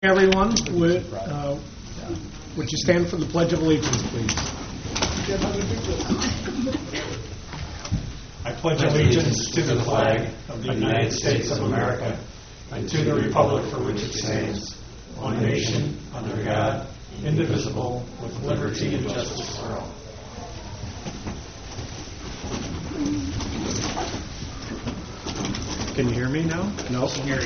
Everyone, would you stand for the Pledge of Allegiance, please? I pledge allegiance to the flag of the United States of America and to the republic for which it stands, one nation, under God, indivisible, with liberty and justice for all. Can you hear me now? No.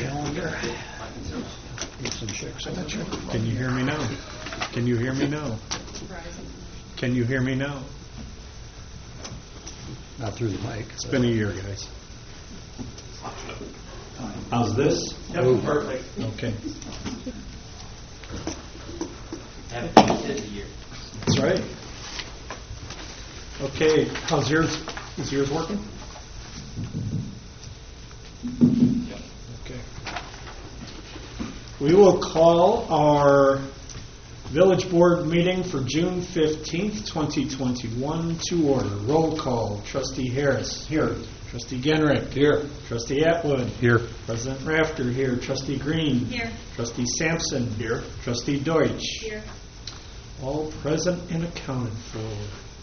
Can you hear me now? Can you hear me now? Can you hear me now? Not through the mic. It's been a year, guys. How's this? Yep, perfect. Okay. That's right. Okay, how's yours? Is yours working? Yep. Okay. We will call our village board meeting for June 15th, 2021 to order. Roll call. Trustee Harris. Here. Trustee Genrick. Here. Trustee Atwood. Here. President Rafter. Here. Trustee Green. Here. Trustee Sampson. Here. Trustee Deutsch. Here. All present and accounted for.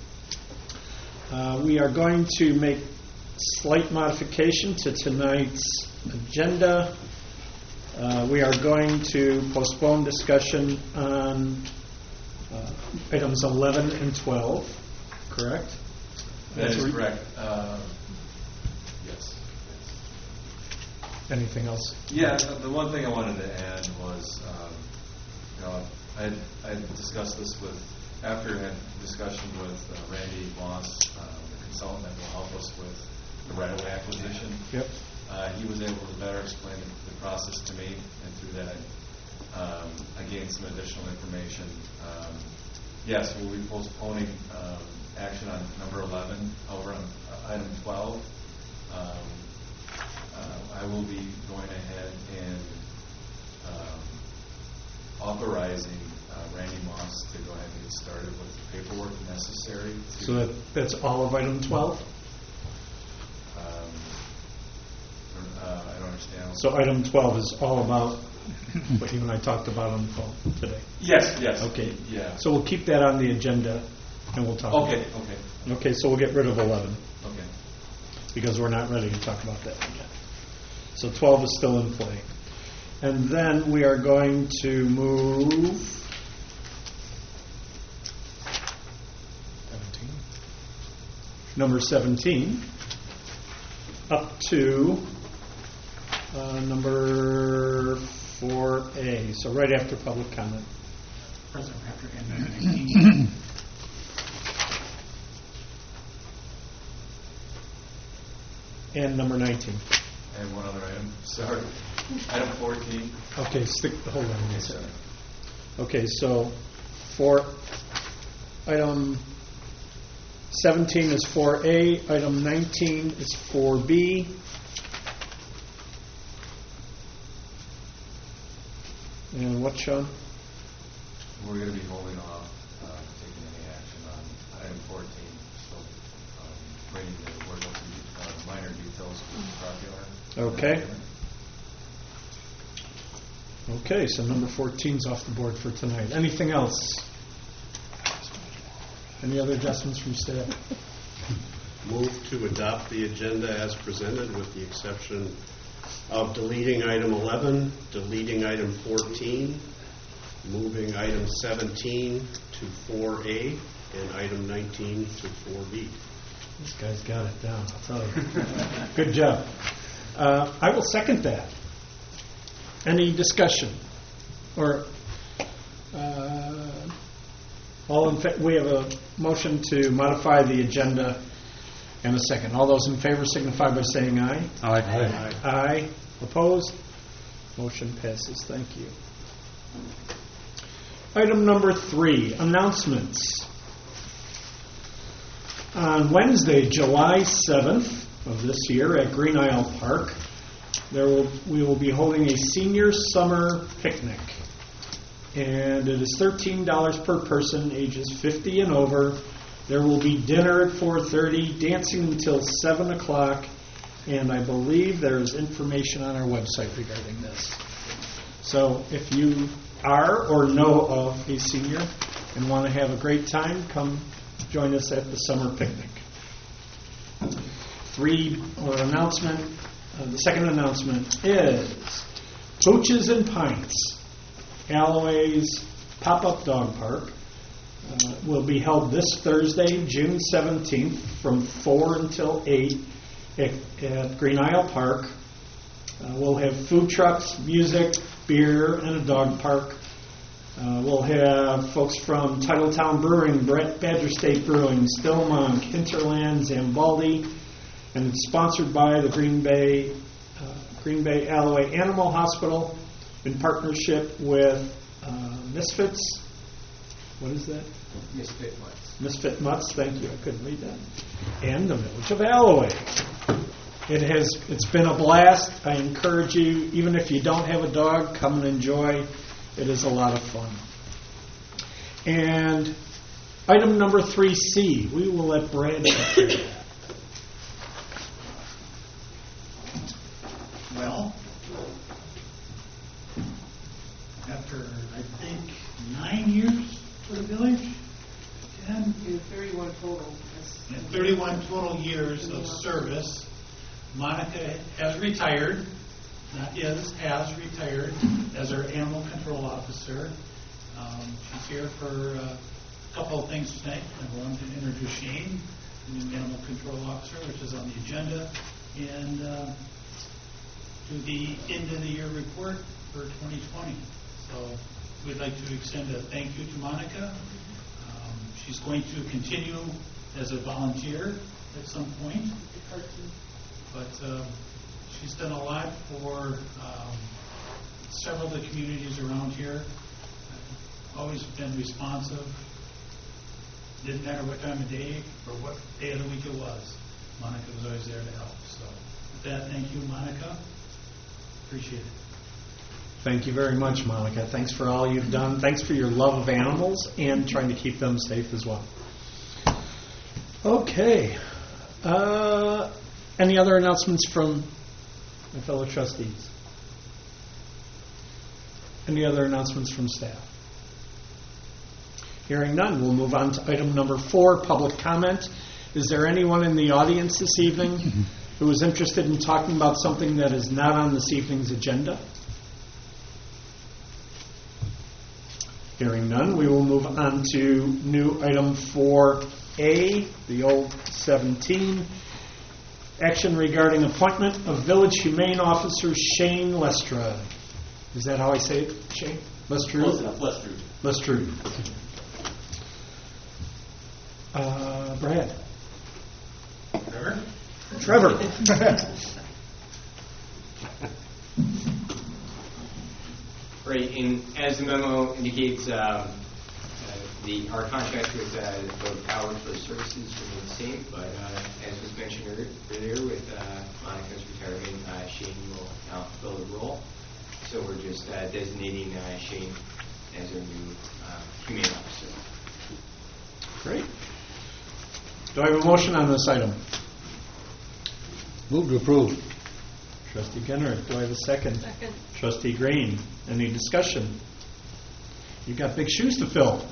We are going to make slight modification to tonight's agenda. We are going to postpone discussion on items 11 and 12, correct? That is correct. Yes. Anything else? Yeah, the one thing I wanted to add was, I had discussed this after I had discussion with Randy Moss, the consultant that will help us with the right-of-way acquisition. Yep. He was able to better explain the process to me, and through that I gained some additional information. Yes, we'll be postponing action on number 11. Over on item 12, I will be going ahead and authorizing Randy Moss to go ahead and get started with the paperwork necessary. So that's all of item 12? I don't understand. So item 12 is all about what you and I talked about on the phone today? Yes. Okay. Yeah. So we'll keep that on the agenda and we'll talk about it. Okay, so we'll get rid of 11. Okay. Because we're not ready to talk about that yet. So 12 is still in play. And then we are going to move 17 up to number 4A, so right after public comment. President Rafter and number 19. And number 19. And one other item. Sorry. Item 14. Okay, hold on a second. Okay, so for item 17 is 4A, item 19 is 4B. And what, Sean? We're going to be holding off taking any action on item 14. So waiting to work out some minor details with the property owner. Okay. Okay, so number 14 is off the board for tonight. Anything else? Any other adjustments from staff? Move to adopt the agenda as presented with the exception of deleting item 11, deleting item 14, moving item 17 to 4A, and item 19 to 4B. This guy's got it down, I'll tell you. Good job. I will second that. Any discussion? Or we have a motion to modify the agenda and a second. All those in favor signify by saying aye. Aye. Aye. Opposed? Motion passes. Thank you. Item number 3, announcements. On Wednesday, July 7th of this year at Green Isle Park, we will be holding a senior summer picnic. And it is $13 per person, ages 50 and over. There will be dinner at 4:30, dancing until 7 o'clock, and I believe there is information on our website regarding this. So if you are or know of a senior and want to have a great time, come join us at the summer picnic. The second announcement is Coaches and Pints, Alloway's pop-up dog park, will be held this Thursday, June 17th, from 4 until 8 at Green Isle Park. We'll have food trucks, music, beer, and a dog park. We'll have folks from Titletown Brewing, Badger State Brewing, Stillmonk, Hinterland, Zambaldi, and it's sponsored by the Green Bay Alloway Animal Hospital in partnership with Misfits. What is that? Misfit Mutts. Misfit Mutts, thank you, I couldn't read that. And the Village of Alloway. It's been a blast. I encourage you, even if you don't have a dog, come and enjoy. It is a lot of fun. And item number 3C, we will let Brad take care of that. Well, after, I think, 9 years for the village, 10, 31 total. and 31 total years of service, Monica has retired, not yet, has retired as our animal control officer. She's here for a couple of things tonight. Number one, to introduce Shane, the new animal control officer, which is on the agenda, and to the end of the year report for 2020. So we'd like to extend a thank you to Monica. She's going to continue as a volunteer at some point, but she's done a lot for several of the communities around here. Always been responsive. Didn't matter what time of day or what day of the week it was. Monica was always there to help. So with that, thank you, Monica. Appreciate it. Thank you very much, Monica. Thanks for all you've done. Thanks for your love of animals and trying to keep them safe as well. Okay. Any other announcements from my fellow trustees? Any other announcements from staff? Hearing none, we'll move on to item number 4, public comment. Is there anyone in the audience this evening who is interested in talking about something that is not on this evening's agenda? Hearing none, we will move on to new item 4A, the old 17. Action regarding appointment of Village Humane Officer Shane Lestrade. Is that how I say it, Shane? Lestrade? Close enough, Lestrade. Lestrade. Brad. Trevor. Right, and as the memo indicates, our contract with Vogue Power for services remains the same, but as was mentioned earlier with Monica's retirement, Shane will now fill the role. So we're just designating Shane as our new humane officer. Great. Do I have a motion on this item? Move to approve. Trustee Genrich, do I have a second? Second. Trustee Green, any discussion? You've got big shoes to fill.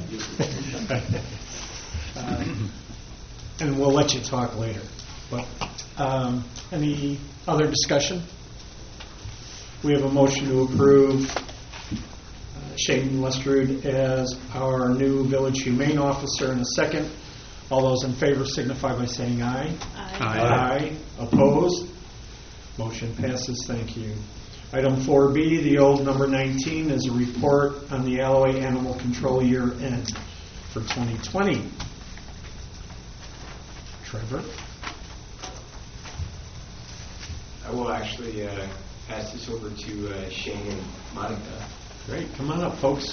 And we'll let you talk later. But any other discussion? We have a motion to approve Shane Lestrade as our new Village Humane Officer in a second. All those in favor signify by saying aye. Aye. Opposed? Motion passes. Thank you. Item 4B, the old number 19, is a report on the Alloway Animal Control Year End for 2020. Trevor? I will actually pass this over to Shane and Monica. Great. Come on up, folks.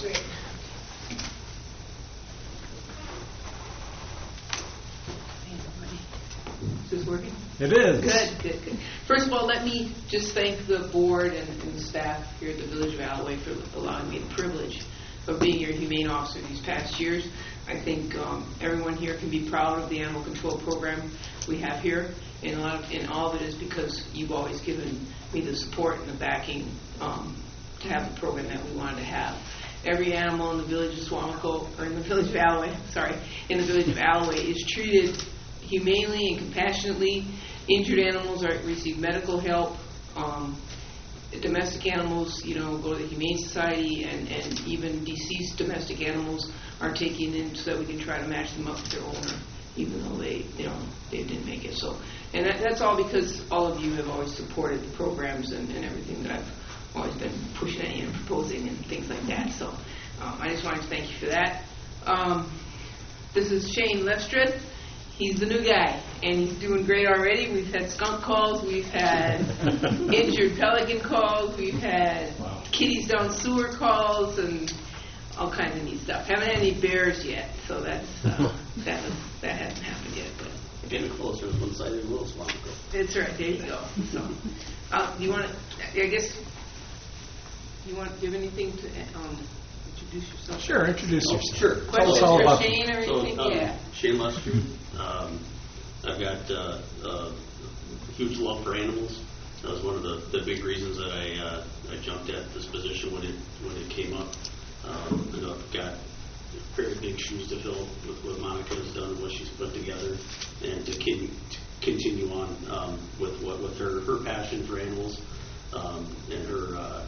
Is this working? It is. Good. First of all, let me just thank the board and the staff here at the Village of Alloway for allowing me the privilege of being your humane officer these past years. I think everyone here can be proud of the animal control program we have here, and all of it is because you've always given me the support and the backing to have the program that we wanted to have. Every animal in the village of Swamico, or in the village of Alloway, in the village of Alloway is treated humanely and compassionately. Injured animals receive medical help. Domestic animals, go to the Humane Society, and even deceased domestic animals are taken in so that we can try to match them up with their owner, even though they didn't make it. So, and that's all because all of you have always supported the programs and everything that I've always been pushing at you and proposing and things like that. So, I just wanted to thank you for that. This is Shane Lefstrid. He's the new guy, and he's doing great already. We've had skunk calls, we've had injured pelican calls, we've had kitties down sewer calls, and all kinds of neat stuff. Haven't had any bears yet, so that hasn't happened yet. But getting closer to one-sided rules, Swamico. That's right. There you go. So, do you want to? I guess you want to give anything to introduce yourself? Sure, introduce yourself. Sure. Tell us all about Shane or anything? Yeah. Shane Lester. I've got a huge love for animals. That was one of the big reasons that I jumped at this position when it came up. I've got very big shoes to fill with what Monica has done and what she's put together, and to continue on with her passion for animals and her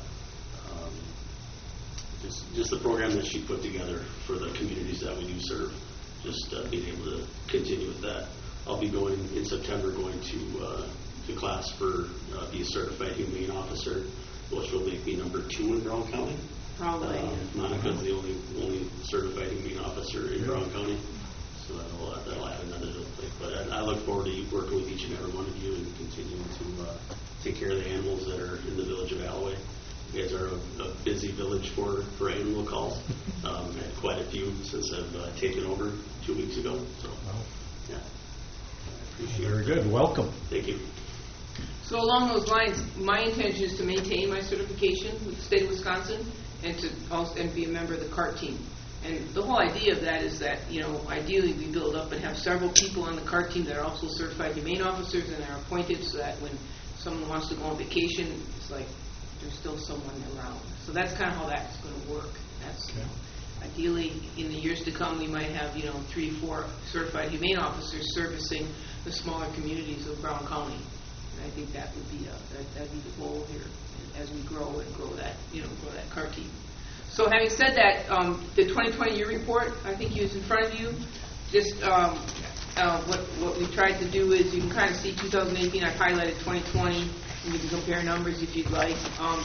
just the program that she put together for the communities that we do serve. Just being able to continue with that. I'll be going in September, going to class for be a certified humane officer, which will make me number 2 in Brown County. Probably. Monica's the only certified humane officer in Brown County, so that'll add another little thing. But I look forward to working with each and every one of you and continuing to take care of the animals that are in the village of Alloway. You guys are a busy village for animal calls. I've had quite a few since I've taken over 2 weeks ago. So, yeah, I appreciate it. Very good. Welcome. Thank you. So along those lines, my intention is to maintain my certification with the state of Wisconsin and to also be a member of the CART team. And the whole idea of that is that, ideally we build up and have several people on the CART team that are also certified humane officers and are appointed so that when someone wants to go on vacation, it's like there's still someone around. So that's kind of how that's going to work. That's ideally in the years to come we might have 3 or 4 certified humane officers servicing the smaller communities of Brown County. And I think that would be that'd be the goal here as we grow that CART team. So having said that, the 2020 year report I think is in front of you. Just what we tried to do is you can kind of see 2018. I've highlighted 2020. You can compare numbers if you'd like.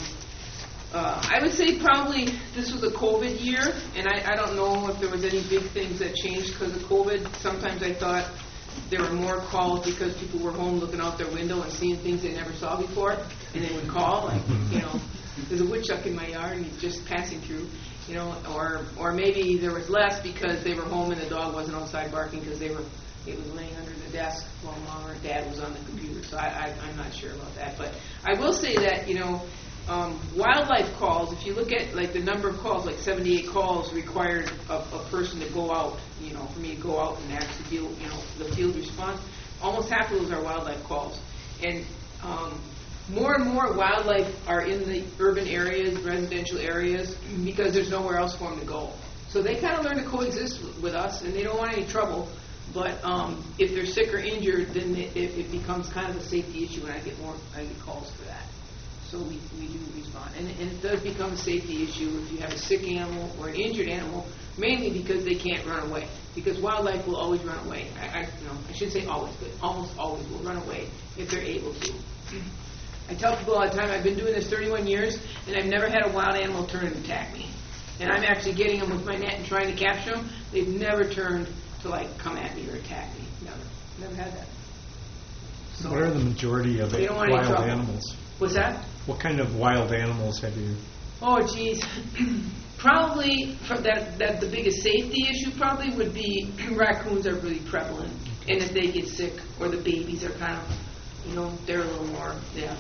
I would say probably this was a COVID year, and I don't know if there was any big things that changed because of COVID. Sometimes I thought there were more calls because people were home looking out their window and seeing things they never saw before, and they would call, like, there's a woodchuck in my yard and he's just passing through, or maybe there was less because they were home and the dog wasn't outside barking because it was laying under the desk while mom or dad was on the computer. So I'm not sure about that. But I will say that, wildlife calls, if you look at like the number of calls, like 78 calls required a person to go out, for me to go out and actually deal, the field response. Almost half of those are wildlife calls. And more and more wildlife are in the urban areas, residential areas, because there's nowhere else for them to go. So they kind of learn to coexist with us, and they don't want any trouble. But if they're sick or injured, then it becomes kind of a safety issue, and I get calls for that. So we do respond. And it does become a safety issue if you have a sick animal or an injured animal, mainly because they can't run away. Because wildlife will always run away. I should say always, but almost always will run away if they're able to. I tell people all the time, I've been doing this 31 years, and I've never had a wild animal turn and attack me. And I'm actually getting them with my net and trying to capture them. They've never turned to come at me or attack me. Never had that. So what are the majority of wild animals? What's that? What kind of wild animals have you? Oh, geez. Probably that the biggest safety issue probably would be raccoons are really prevalent, and if they get sick or the babies are kind of, they're a little more, yeah.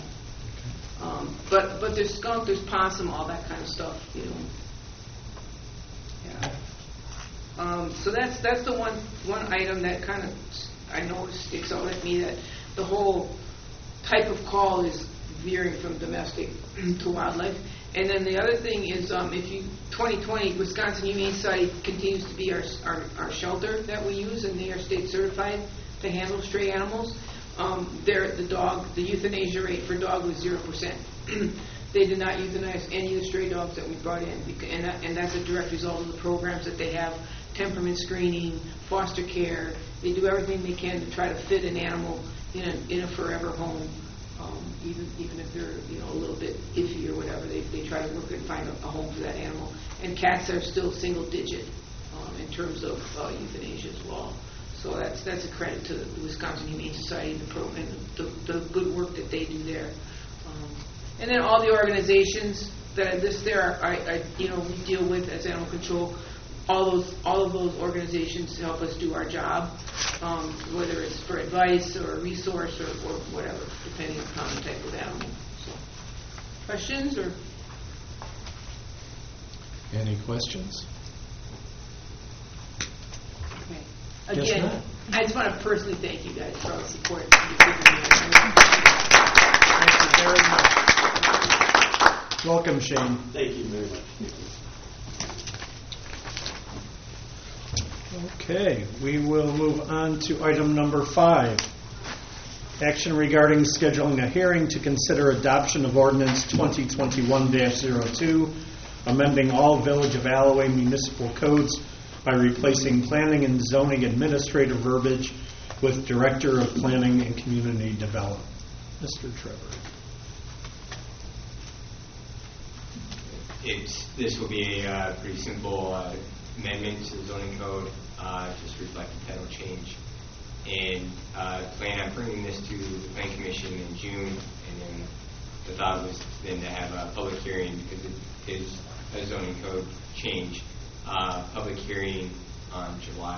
But there's skunk, there's possum, all that kind of stuff, Yeah. So that's the one item that kind of I know sticks out at me, that the whole type of call is veering from domestic to wildlife. And then the other thing is, 2020, Wisconsin Humane Society continues to be our shelter that we use, and they are state certified to handle stray animals. The euthanasia rate for dog was 0%. They did not euthanize any of the stray dogs that we brought in, and that's a direct result of the programs that they have: temperament screening, foster care. They do everything they can to try to fit an animal in a forever home, even if they're a little bit iffy or whatever. They try to work and find a home for that animal. And cats are still single digit in terms of euthanasia as well. So that's a credit to the Wisconsin Humane Society, the program, the good work that they do there. And then all the organizations that I list there, we deal with as animal control. All of those organizations help us do our job, whether it's for advice or a resource or whatever, depending upon the type of animal. So, questions or? Any questions? Okay. Guess Again, not. I just want to personally thank you guys for all the support. Thank you very much. Welcome, Shane. Thank you very much. Okay, we will move on to item number 5. Action regarding scheduling a hearing to consider adoption of ordinance 2021-02, amending all Village of Alloway municipal codes by replacing planning and zoning administrative verbiage with Director of Planning and Community Development. Mr. Trevor. This will be a pretty simple amendment to the zoning code, just reflecting title change. And plan on bringing this to the Planning Commission in June, and then the thought was then to have a public hearing, because it is a zoning code change, public hearing on July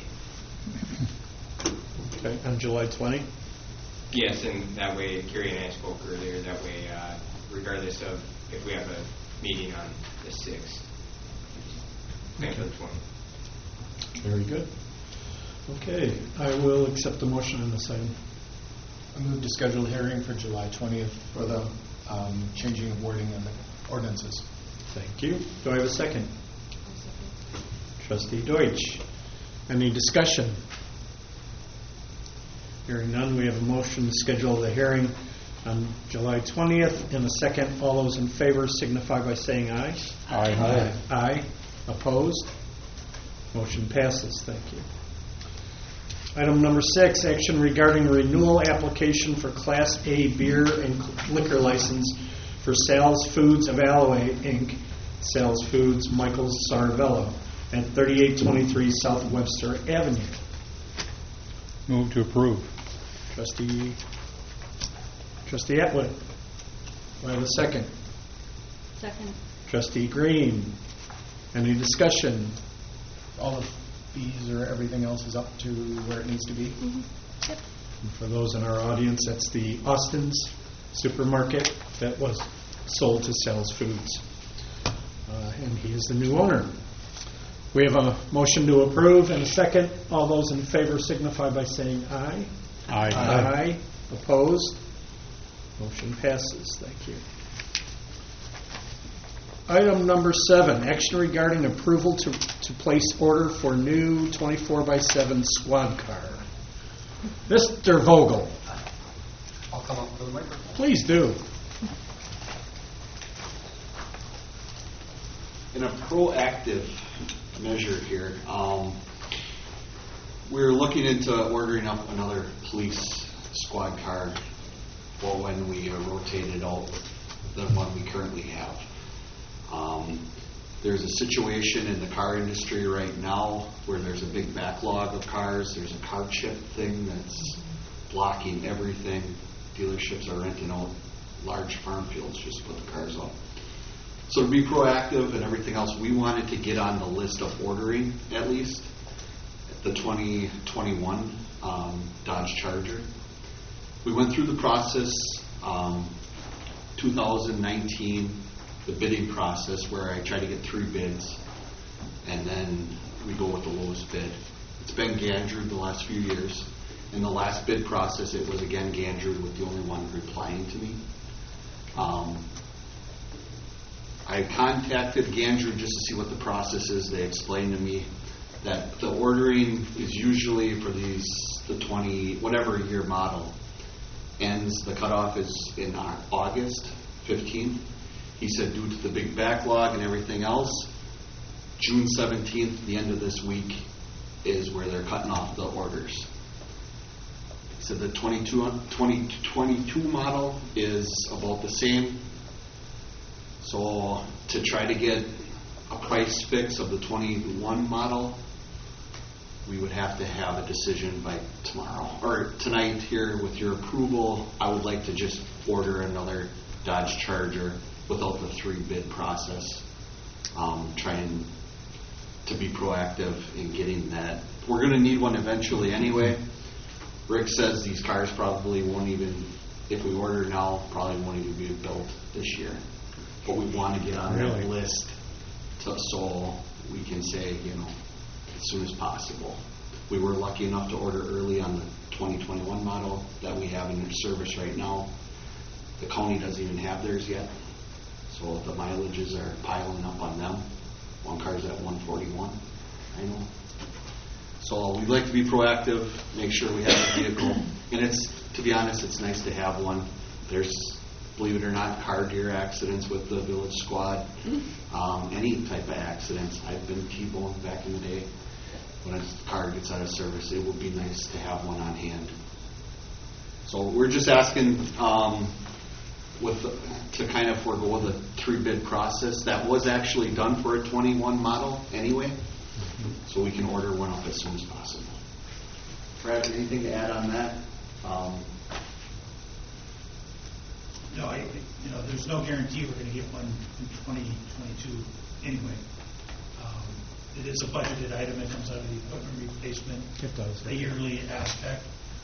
20th. Okay, on July 20? Yes, and that way, Carrie and I spoke earlier, that way, regardless of if we have a meeting on the 6th, plan for the 20th. Very good. Okay, I will accept the motion on this item. I move to schedule a hearing for July 20th for the changing of wording in the ordinances. Thank you. Do I have a second? Trustee Deutsch. Any discussion? Hearing none, we have a motion to schedule the hearing on July 20th. In a second, all those in favor signify by saying aye. Aye. Aye. Opposed? Motion passes. Thank you. Item number 6, action regarding renewal application for Class A beer and liquor license for Sal's Foods of Alloway, Inc., Sal's Foods, Michael Sarvello, at 3823 South Webster Avenue. Move to approve. Trustee Atwood. Do I have a second? Second. Trustee Green. Any discussion? All the fees or everything else is up to where it needs to be? Mm-hmm. Yep. And for those in our audience, that's the Austin's supermarket that was sold to Sal's Foods. And he is the new owner. We have a motion to approve and a second. All those in favor signify by saying aye. Aye. Aye. Opposed? Motion passes. Thank you. Item number 7, action regarding approval to place order for new 24x7 squad car. Mr. Vogel. I'll come up to the microphone. Please do. In a proactive measure here, we're looking into ordering up another police squad car for when we rotated out the one we currently have. There's a situation in the car industry right now where there's a big backlog of cars. There's a car chip thing that's blocking everything. Dealerships are renting out large farm fields just to put the cars up. So to be proactive and everything else, we wanted to get on the list of ordering at least the 2021 Dodge Charger. We went through the process, 2019, the bidding process where I try to get 3 bids and then we go with the lowest bid. It's been Gandrew the last few years. In the last bid process, it was again Gandrew with the only one replying to me. I contacted Gandrew just to see what the process is. They explained to me that the ordering is usually for the 20, whatever year model ends. The cutoff is in August 15th. He said due to the big backlog and everything else, June 17th, the end of this week, is where they're cutting off the orders. He said the 2022 model is about the same. So to try to get a price fix of the 21 model, we would have to have a decision by tomorrow or tonight here with your approval. I would like to just order another Dodge Charger without the 3-bid process. Trying to be proactive in getting that. We're going to need one eventually anyway. Rick says these cars probably won't even, if we order now, probably won't even be built this year. But we want to get on that list so we can say, as soon as possible. We were lucky enough to order early on the 2021 model that we have in service right now. The county doesn't even have theirs yet, so the mileages are piling up on them. One car's at 141, I know. So we'd like to be proactive, make sure we have a vehicle. And to be honest, it's nice to have one. There's, believe it or not, car deer accidents with the village squad. Any type of accidents. I've been T-boned back in the day. When a car gets out of service, it would be nice to have one on hand. So we're just asking to kind of forego the 3-bid process. That was actually done for a 21 model anyway, so we can order one up as soon as possible. Brad, anything to add on that? No, there's no guarantee we're going to get one in 2022 anyway. It is a budgeted item. It comes out of the equipment replacement. It does. A yearly aspect.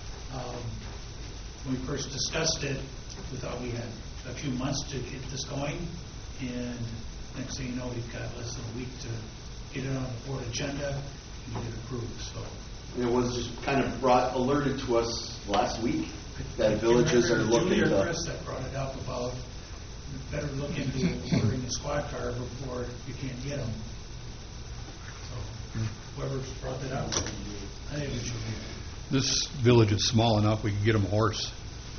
When we first discussed it, we thought we had a few months to get this going, and next thing you know, we've got less than a week to get it on the board agenda and get it approved. So it was just kind of alerted to us last week that villages are looking Julie or to. Chris that brought it up about better look into ordering a squad car before you can't get them. So whoever brought that up, I think it was Julie. This village is small enough, we could get them a horse.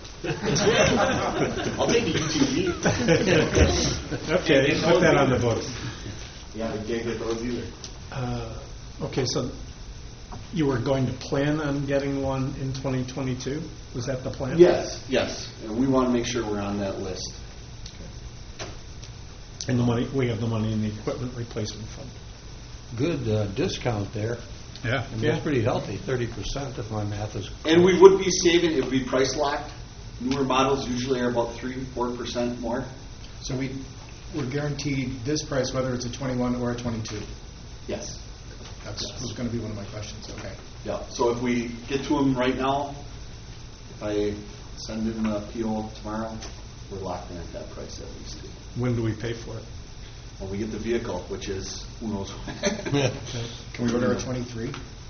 I'll take the UTV. Okay, put that on the books. Yeah, we can't get those either. Okay, so you were going to plan on getting one in 2022? Was that the plan? Yes. And we want to make sure we're on that list. And the money, we have the money in the equipment replacement fund. Good discount there. Yeah. And that's pretty healthy, 30% if my math is correct. And we would be saving, it would be price locked. Newer models usually are about 3-4% more. So we're guaranteed this price whether it's a 21 or a 22. Yes. Was going to be one of my questions. Okay. Yeah. So if we get to them right now, if I send in the PO tomorrow, we're locked in at that price at least. When do we pay for it? When we get the vehicle, which is who knows when. Can we order a 23?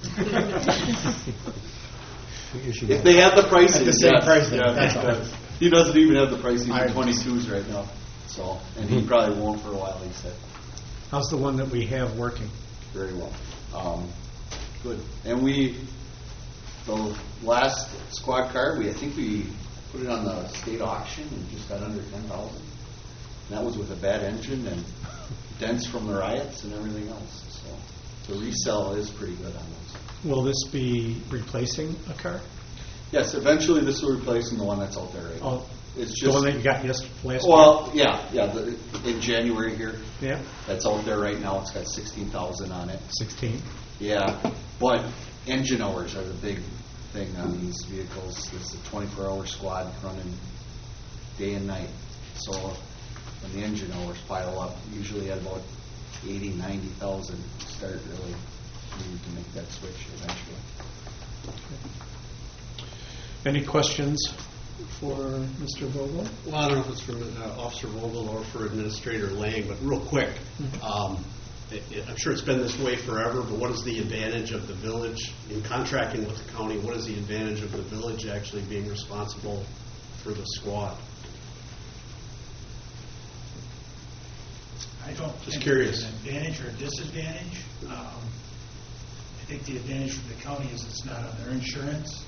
If they have the pricing, at the same yes. price, then, Yeah, that's all. He doesn't even have the pricing for 22s right now. So, and he probably won't for a while. He said. How's the one that we have working? Very well. Good. And the last squad car, I think we put it on the state auction and just got under 10,000. And that was with a bad engine and dents from the riots and everything else. So the resale is pretty good on those. Will this be replacing a car? Yes, eventually this will replace the one that's out there right now. Oh, It's the just one that you got last well, yeah, in January here. Yeah. That's out there right now. It's got 16,000 on it. 16. Yeah, but engine hours are the big thing on these vehicles. It's a 24-hour squad running day and night. So when the engine hours pile up, usually at about 80, 90,000, start really needing to make that switch eventually. Any questions for Mr. Vogel? Well, I don't know if it's for Officer Vogel or for Administrator Lang, but real quick, I'm sure it's been this way forever, but what is the advantage of the village in contracting with the county? What is the advantage of the village actually being responsible for the squad? I don't Just think curious. there's an advantage or a disadvantage. I think the advantage for the county is it's not on their insurance.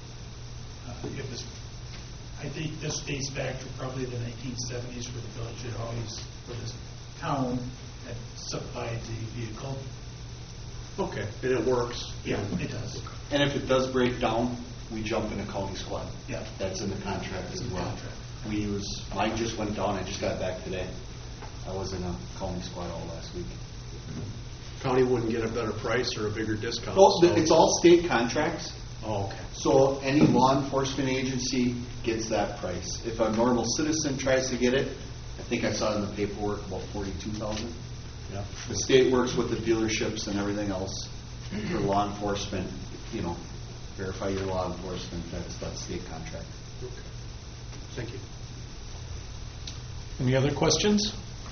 I think this dates back to probably the 1970s where the village had always, or the town had supplied the vehicle. Okay, and it works? Yeah, it does. And if it does break down, we jump in a county squad. Yeah. That's in the contract as in the well. contract. Mine just went down, I just got back today. I was in a county squad all last week. County wouldn't get a better price or a bigger discount? Well, so- it's all state contracts, Oh, okay. so any law enforcement agency gets that price. If a normal citizen tries to get it, I think I saw in the paperwork about $42,000. Yeah. The state works with the dealerships and everything else for law enforcement, verify your law enforcement, that's state contract. Okay. Thank you. Any other questions?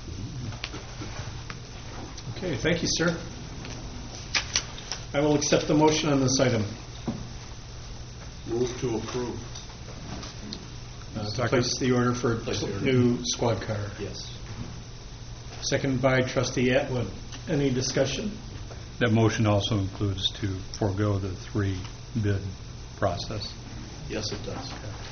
Okay, thank you, sir. I will accept the motion on this item. Move to approve. To place the order for Place the order. new squad car. Yes. Second by trustee Atwood. Any discussion? That motion also includes to forego the 3-bid process. Yes, it does.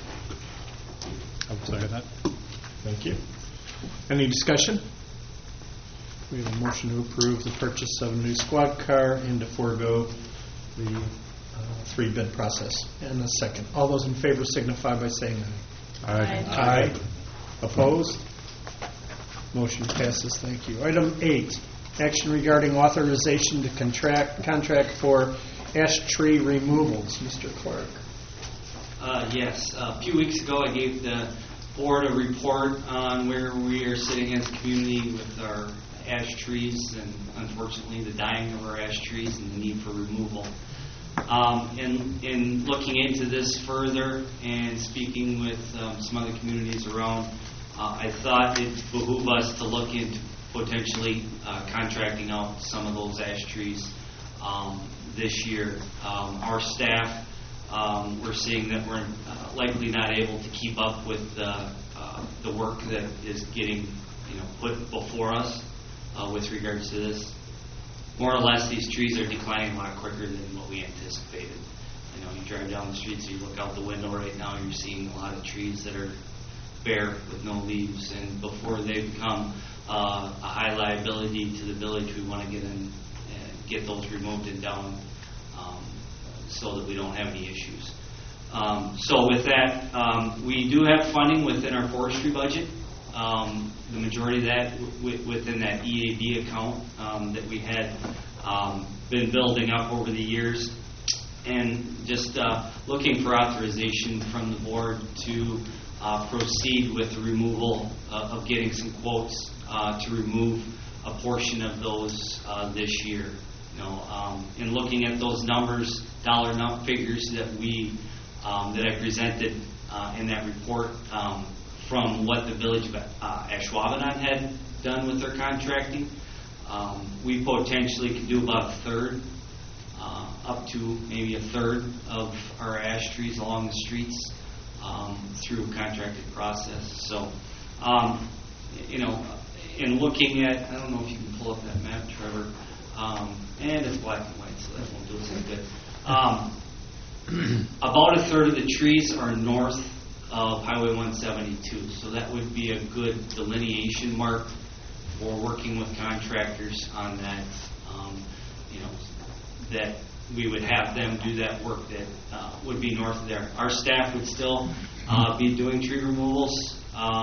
I would second that. Thank you. Any discussion? We have a motion to approve the purchase of a new squad car and to forego the 3-bid process. And a second. All those in favor signify by saying aye. Aye. Opposed? Motion passes. Thank you. Item 8, action regarding authorization to contract for ash tree removals. Mr. Clark. Yes. A few weeks ago, I gave the board a report on where we are sitting as a community with our ash trees and, unfortunately, the dying of our ash trees and the need for removal. In looking into this further and speaking with some other communities around, I thought it behooved us to look into potentially contracting out some of those ash trees this year. Our staff, we're seeing that we're likely not able to keep up with the work that is getting put before us with regards to this. More or less, these trees are declining a lot quicker than what we anticipated. You drive down the streets, you look out the window right now, you're seeing a lot of trees that are bare with no leaves, and before they become a high liability to the village, we want to get in and get those removed and down so that we don't have any issues. So with that, we do have funding within our forestry budget. The majority of that within that EAD account that we had been building up over the years, and just looking for authorization from the board to proceed with the removal of getting some quotes to remove a portion of those this year. In looking at those numbers, dollar figures that I presented in that report. From what the village of Ashwaubenon had done with their contracting, we potentially could do about a third, up to maybe a third of our ash trees along the streets through a contracted process. So, in looking at, I don't know if you can pull up that map, Trevor, and it's black and white, so that won't do us any good. About a third of the trees are north of Highway 172, so that would be a good delineation mark for working with contractors on that. That we would have them do that work that would be north of there. Our staff would still be doing tree removals.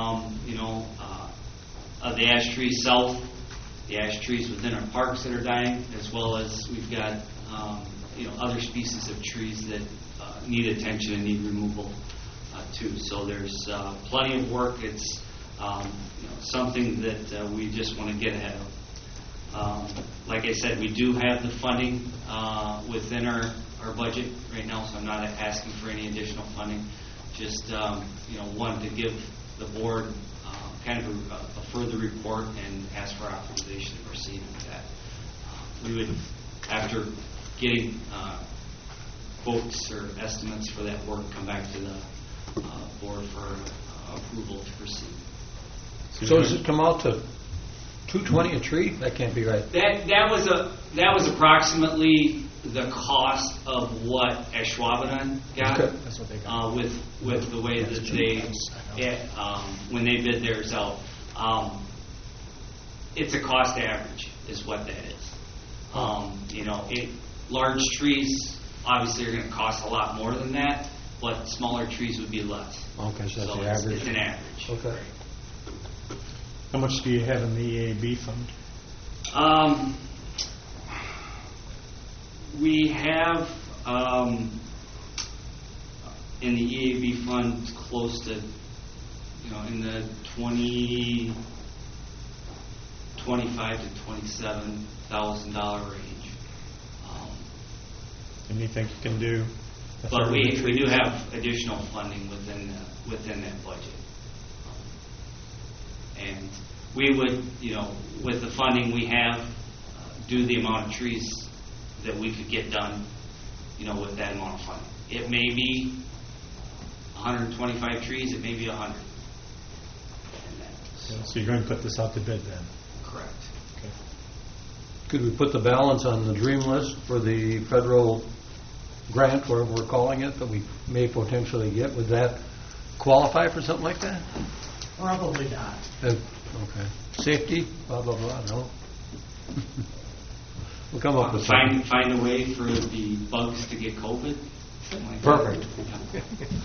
Of the ash trees south, the ash trees within our parks that are dying, as well as we've got other species of trees that need attention and need removal too. So there's plenty of work. It's something that we just want to get ahead of. Like I said, we do have the funding within our budget right now, so I'm not asking for any additional funding. Just wanted to give the board kind of a further report and ask for authorization to proceed with that. We would, after getting quotes or estimates for that work, come back to the board for approval to proceed. So does it come out to $220 a tree? That can't be right. That was approximately the cost of what Ashwaubenon got. Okay. That's what they got. With the way that they when they bid theirs out. It's a cost average is what that is. You know, large trees obviously are going to cost a lot more than that, but smaller trees would be less. Okay, so that's So the average. it's an average. Okay. How much do you have in the EAB fund? We have in the EAB fund close to, you know, in the $25,000 to $27,000 range. And you think you can do? a But third we of the do trees? have additional funding within that budget. And we would, you know, with the funding we have, do the amount of trees that we could get done, you know, with that amount of funding. It may be 125 trees, it may be 100. So you're going to put this out to bid then? Correct. Okay. Could we put the balance on the dream list for the federal grant, whatever we're calling it, that we may potentially get? Would that qualify for something like that? Probably not. Okay. Safety, blah, blah, blah, no? We'll come up with something. Find a way for the bugs to get COVID. Something like Perfect. that.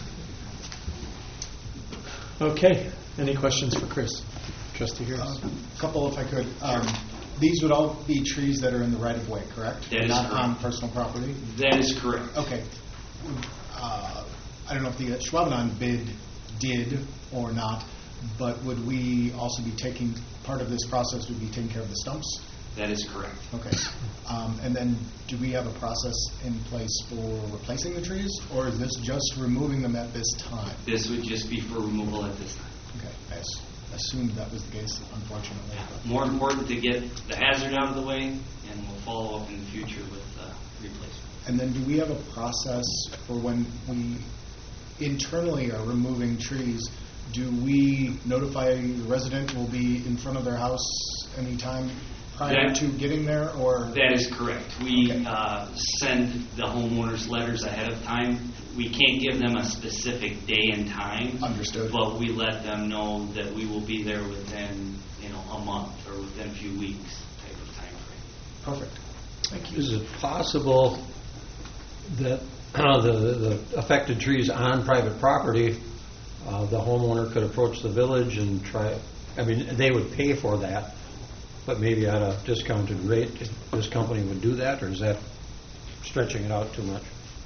Okay. Any questions for Chris? Trustee Harris? A couple, if I could. These would all be trees that are in the right-of-way, correct? That is Not correct. on personal property? That is correct. Okay. I don't know if the Schwabenon bid did or not, but would we also be taking, part of this process would be taking care of the stumps? That is correct. Okay. And then do we have a process in place for replacing the trees, or is this just removing them at this time? This would just be for removal at this time. Okay. I assumed that was the case, unfortunately. but- More important to get the hazard out of the way, and we'll follow up in the future with replacement. And then do we have a process for when we internally are removing trees? Do we notify the resident will be in front of their house anytime prior That- to getting there, or? That is correct. We Okay. send the homeowners letters ahead of time. We can't give them a specific day and time. Understood. But we let them know that we will be there within, you know, a month or within a few weeks type of time frame. Perfect. Thank you. Is it possible that the affected trees on private property, the homeowner could approach the village and try, I mean, they would pay for that, but maybe at a discounted rate, this company would do that, or is that stretching it out too much?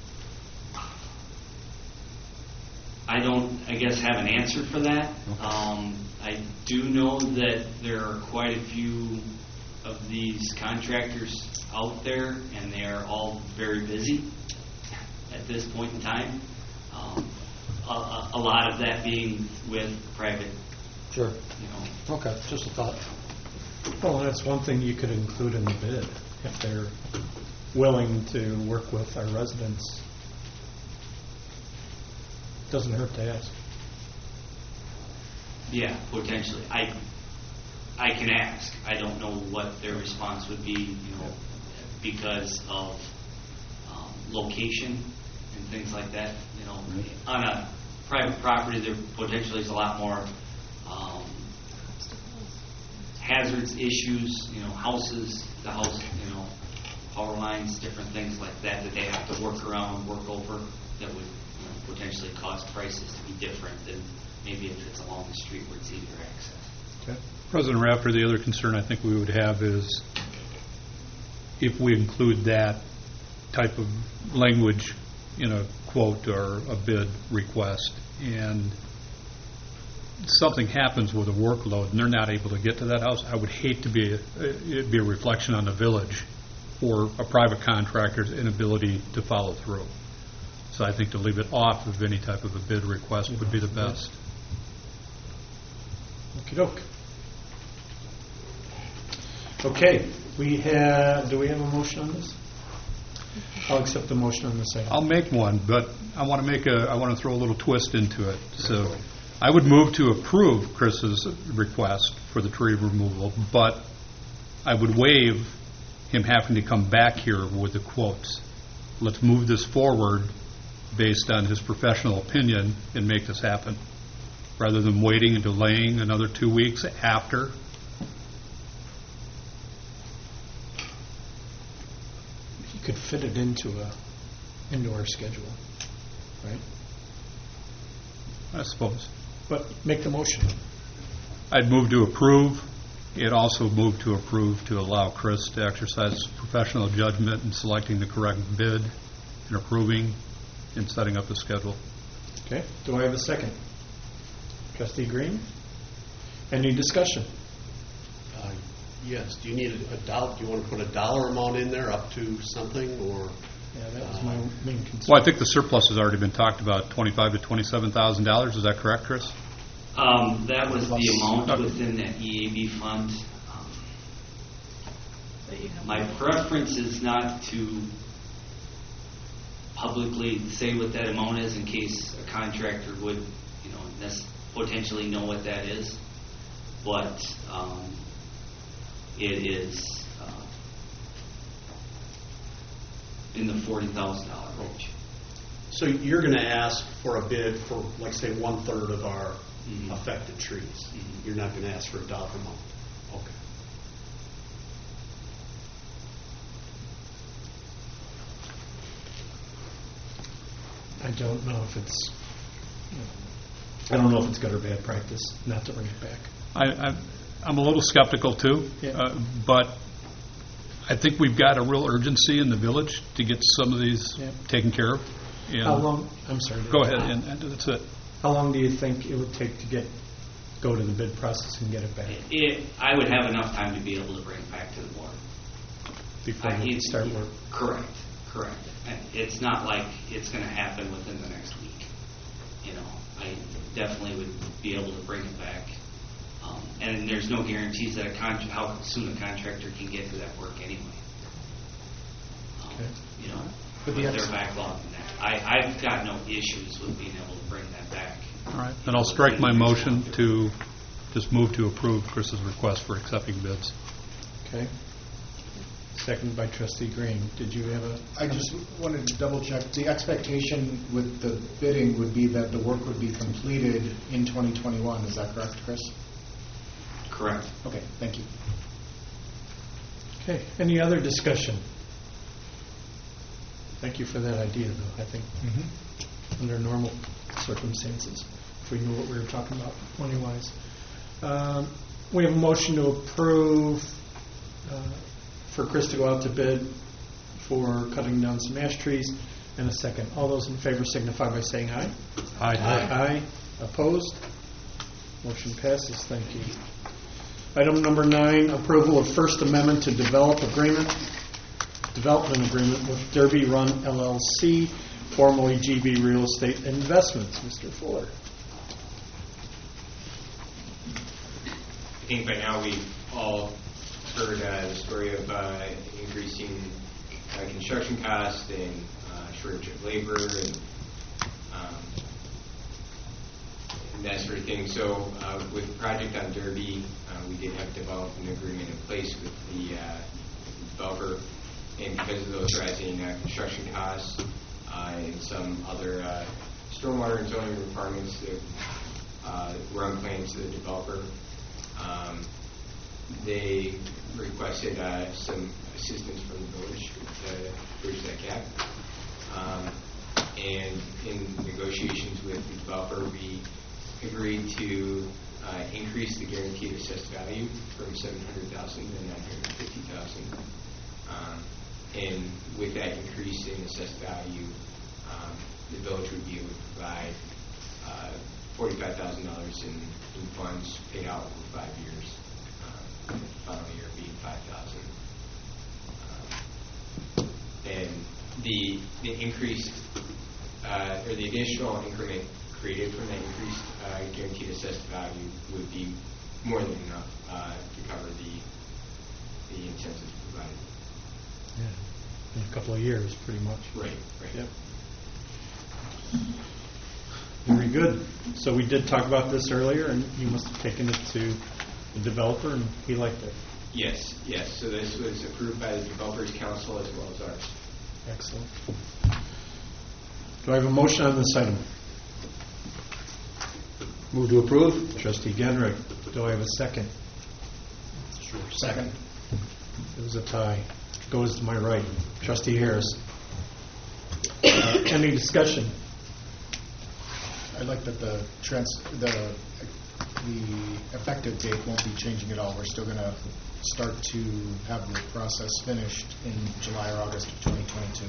I don't, I guess, have an answer for that. I do know that there are quite a few of these contractors out there, and they are all very busy at this point in time. A lot of that being with private, Sure. you know. Okay, just a thought. Well, that's one thing you could include in the bid, if they're willing to work with our residents. Doesn't hurt to ask. Yeah, potentially. I can ask. I don't know what their response would be, you know, because of location and things like that. You know, on a private property, there potentially is a lot more hazards, issues. You know, houses, the house, you know, power lines, different things like that that they have to work around, work over. That would, you know, potentially cause prices to be different than maybe if it's along the street where it's easier access. Okay. President Rafter, the other concern I think we would have is if we include that type of language in a quote or a bid request, and something happens with a workload and they're not able to get to that house, I would hate to be it'd be a reflection on the village for a private contractor's inability to follow through. So I think to leave it off of any type of a bid request would be the best. Okey-doke. Okay, do we have a motion on this? I'll accept the motion on this item. I'll make one, but I want to throw a little twist into it. So I would move to approve Chris's request for the tree removal, but I would waive him having to come back here with the quotes. Let's move this forward based on his professional opinion and make this happen, rather than waiting and delaying another 2 weeks after. You could fit it into our schedule, right? I suppose. But make the motion. I'd move to approve. It also moved to approve to allow Chris to exercise professional judgment in selecting the correct bid and approving and setting up the schedule. Okay, do I have a second? Trustee Green? Any discussion? Yes, do you need a dollar, do you want to put a dollar amount in there up to something, or? Yeah, that was my main concern. Well, I think the surplus has already been talked about, $25,000 to $27,000. Is that correct, Chris? That was the amount within that EAB fund. My preference is not to publicly say what that amount is in case a contractor would, potentially know what that is. But it is in the $40,000 range. So you're going to ask for a bid for, like, say, 1/3 of our affected trees. You're not going to ask for a dollar amount. Okay. I don't know if it's, I don't know if it's good or bad practice not to bring it back. I'm a little skeptical too, Yeah. but I think we've got a real urgency in the village to get some of these Yeah. taken care of. And How long, I'm sorry. Go ahead, and that's it. How long do you think it would take to go to the bid process and get it back? I would have enough time to be able to bring it back to the board. Before we start work? Correct. And it's not like it's going to happen within the next week. I definitely would be able to bring it back. And there's no guarantees that how soon a contractor can get to that work anyway. But With their backlog and that. I've got no issues with being able to bring that back. All right, then I'll strike my motion to just move to approve Chris's request for accepting bids. Okay. Seconded by Trustee Green. Did you have a? I just wanted to double check. The expectation with the bidding would be that the work would be completed in 2021. Is that correct, Chris? Correct. Okay, thank you. Okay. Any other discussion? Thank you for that idea, though. I think under normal circumstances, if we knew what we were talking about money-wise. We have a motion to approve for Chris to go out to bid for cutting down some ash trees, and a second. All those in favor signify by saying aye. Aye. Aye. Opposed? Motion passes. Thank you. Item number 9, approval of First Amendment to development agreement with Derby Run LLC, formerly GB Real Estate Investments. Mr. Fuller. I think by now we've all heard the story of increasing construction costs and shortage of labor and that sort of thing. So with the project on Derby, we did have to develop an agreement in place with the developer, and because of those rising construction costs and some other stormwater and zoning requirements that were unplanned to the developer, they requested some assistance from the village to bridge that gap. And in negotiations with the developer, we agreed to increase the guaranteed assessed value from $700,000 to $950,000. And with that increase in assessed value, the village would be able to provide $45,000 in funds paid out over 5 years. The final year being $5,000. And the increased or the additional increment created from that increased guaranteed assessed value would be more than enough to cover the incentives provided. Yeah. In a couple of years, pretty much. Right. Yep. Very good. So we did talk about this earlier, and you must have taken it to the developer, and he liked it. Yes, yes. So this was approved by the Developers Council as well as ours. Excellent. Do I have a motion on this item? Move to approve? Trustee Genrick. Do I have a second? Second. It was a tie. Goes to my right. Trustee Harris. Any discussion? I like that the effective date won't be changing at all. We're still going to start to have the process finished in July or August of 2022.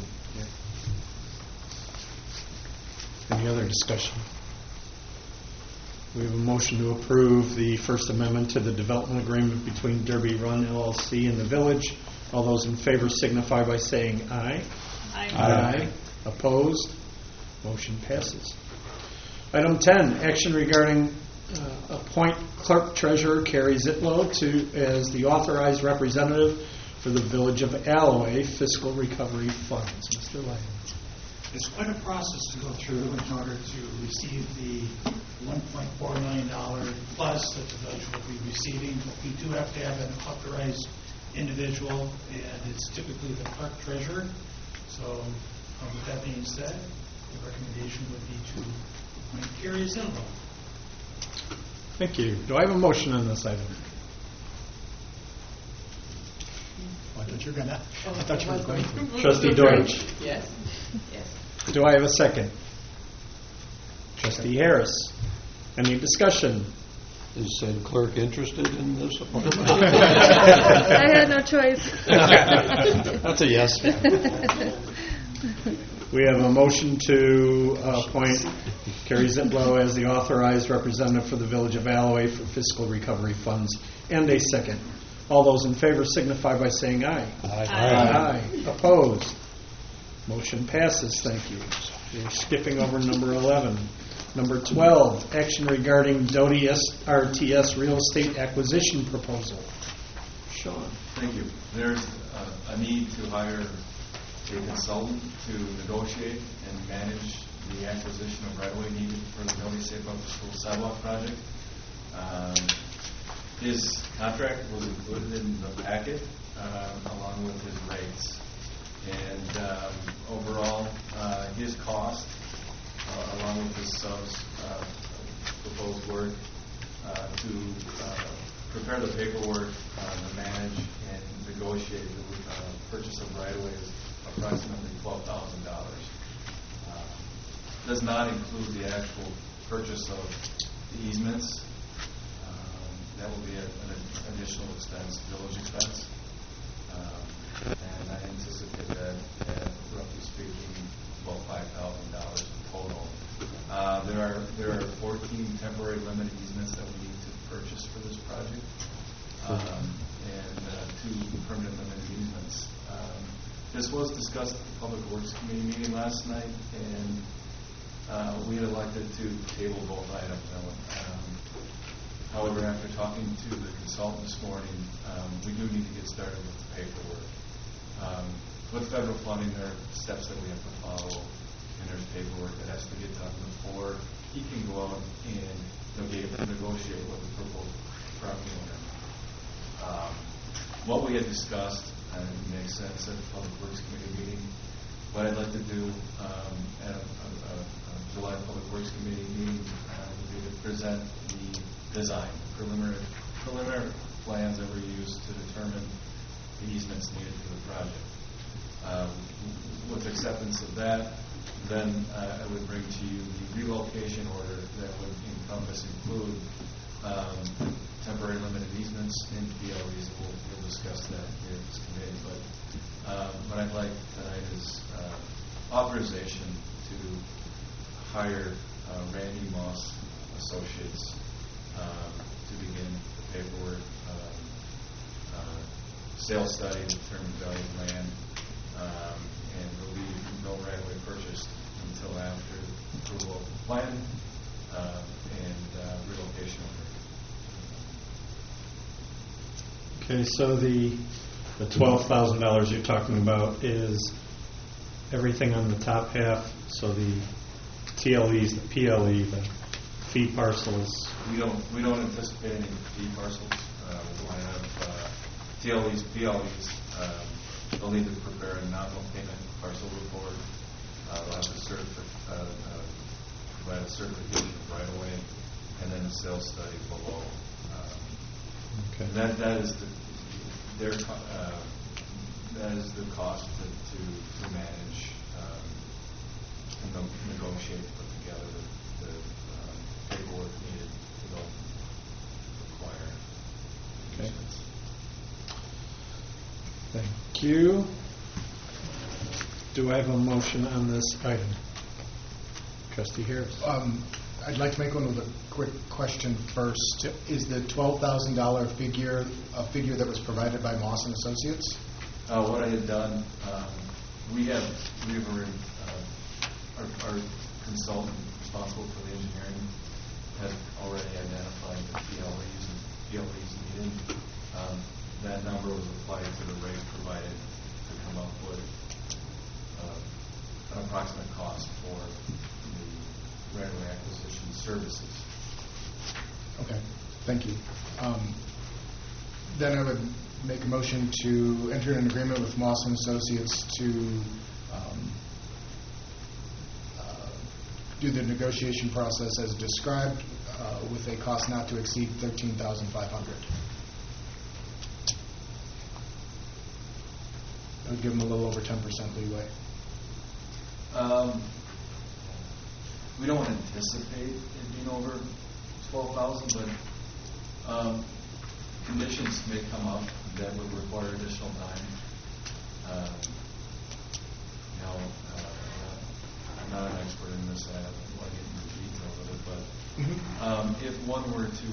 Any other discussion? We have a motion to approve the First Amendment to the development agreement between Derby Run LLC and the village. All those in favor signify by saying aye. Aye. Opposed? Motion passes. Item 10, action regarding appoint clerk treasurer Carrie Zitlow as the authorized representative for the Village of Alloway Fiscal Recovery Funds. Mr. Lyon. It's quite a process to go through in order to receive the $1.4 million plus that the village will be receiving. But we do have to have an authorized individual, and it's typically the clerk treasurer. So with that being said, the recommendation would be to appoint Carrie Zitlow. Thank you. Do I have a motion on this item? I thought you were going to. Trustee Deutsch. Yes. Yes. Do I have a second? Trustee Harris. Any discussion? Is said clerk interested in this appointment? I had no choice. That's a yes. We have a motion to appoint Carrie Zitlow as the authorized representative for the Village of Alloway for fiscal recovery funds, and a second. All those in favor signify by saying aye. Aye. Opposed? Motion passes. Thank you. We're skipping over number 11. Number 12, action regarding Doty RTS real estate acquisition proposal. Sean. Thank you. There's a need to hire a consultant to negotiate and manage the acquisition of right-of-way needed for the Doty Safe Up to School Sidewalk project. His contract was included in the packet along with his rates. And overall, his cost, along with his subs' proposed work to prepare the paperwork, to manage and negotiate the purchase of right-of-way is approximately $12,000. Does not include the actual purchase of the easements. That will be an additional expense, village expense. And I anticipate that at, roughly speaking, about $5,000 in total. There are 14 temporary limited easements that we need to purchase for this project, and 2 permanent limited easements. This was discussed at the Public Works Committee meeting last night, and we had elected to table both items. However, after talking to the consultant this morning, we do need to get started with the paperwork. With federal funding, there are steps that we have to follow, and there's paperwork that has to get done before he can go out and negotiate with the proposed property owner. What we had discussed, and it makes sense at the Public Works Committee meeting, what I'd like to do at a July Public Works Committee meeting would be to present the design, preliminary plans that were used to determine the easements needed for the project. With acceptance of that, then I would bring to you the relocation order that would include temporary limited easements and PLEs. We'll discuss that here at this committee. But what I'd like tonight is authorization to hire Randy Moss Associates to begin the paperwork, sales study to determine value of land, and there will be no right-of-way purchased until after approval of the plan and relocation order. Okay, so the $12,000 you're talking about is everything on the top half, so the TLEs, the PLE, the fee parcels. We don't anticipate any fee parcels. We'll have TLEs, PLEs, they'll need to prepare a nominal payment parcel report. They'll have to provide a certification of right away, and then a sales study below. Okay. And that is the cost to manage and negotiate, put together the paperwork needed to go acquire. Okay. Thank you. Do I have a motion on this item? Trustee Harris. I'd like to make one with a quick question first. Is the $12,000 figure a figure that was provided by Moss and Associates? What I had done, our consultant responsible for the engineering had already identified the PLEs and PLEs needed. That number was applied to the rate provided to come up with an approximate cost for the right-of-way acquisition services. Okay, thank you. Then I would make a motion to enter an agreement with Moss and Associates to do the negotiation process as described with a cost not to exceed $13,500. That would give them a little over 10% leeway. We don't anticipate it being over 12,000, but conditions may come up that would require additional time. I'm not an expert in this, I don't want to get into the details of it, but if one were to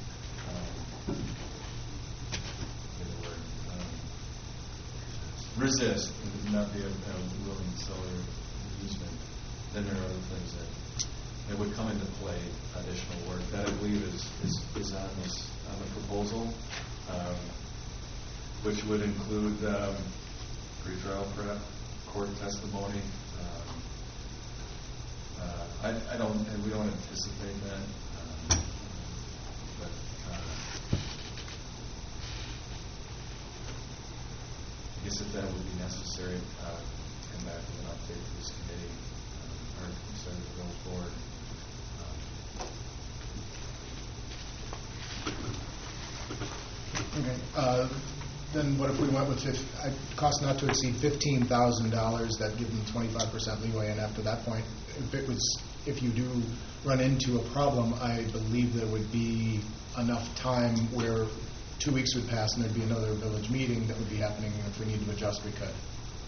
resist and not be a willing seller easement, then there are other things that would come into play, additional work that I believe is on the proposal, which would include pre-trial prep, court testimony. We don't anticipate that, but I guess if that would be necessary, come back with an update to this committee, or send it going forward. Okay. Then what if we went with cost not to exceed $15,000? That gives them 25% leeway, and after that point, if you do run into a problem, I believe there would be enough time where 2 weeks would pass and there'd be another village meeting that would be happening, and if we need to adjust, we could.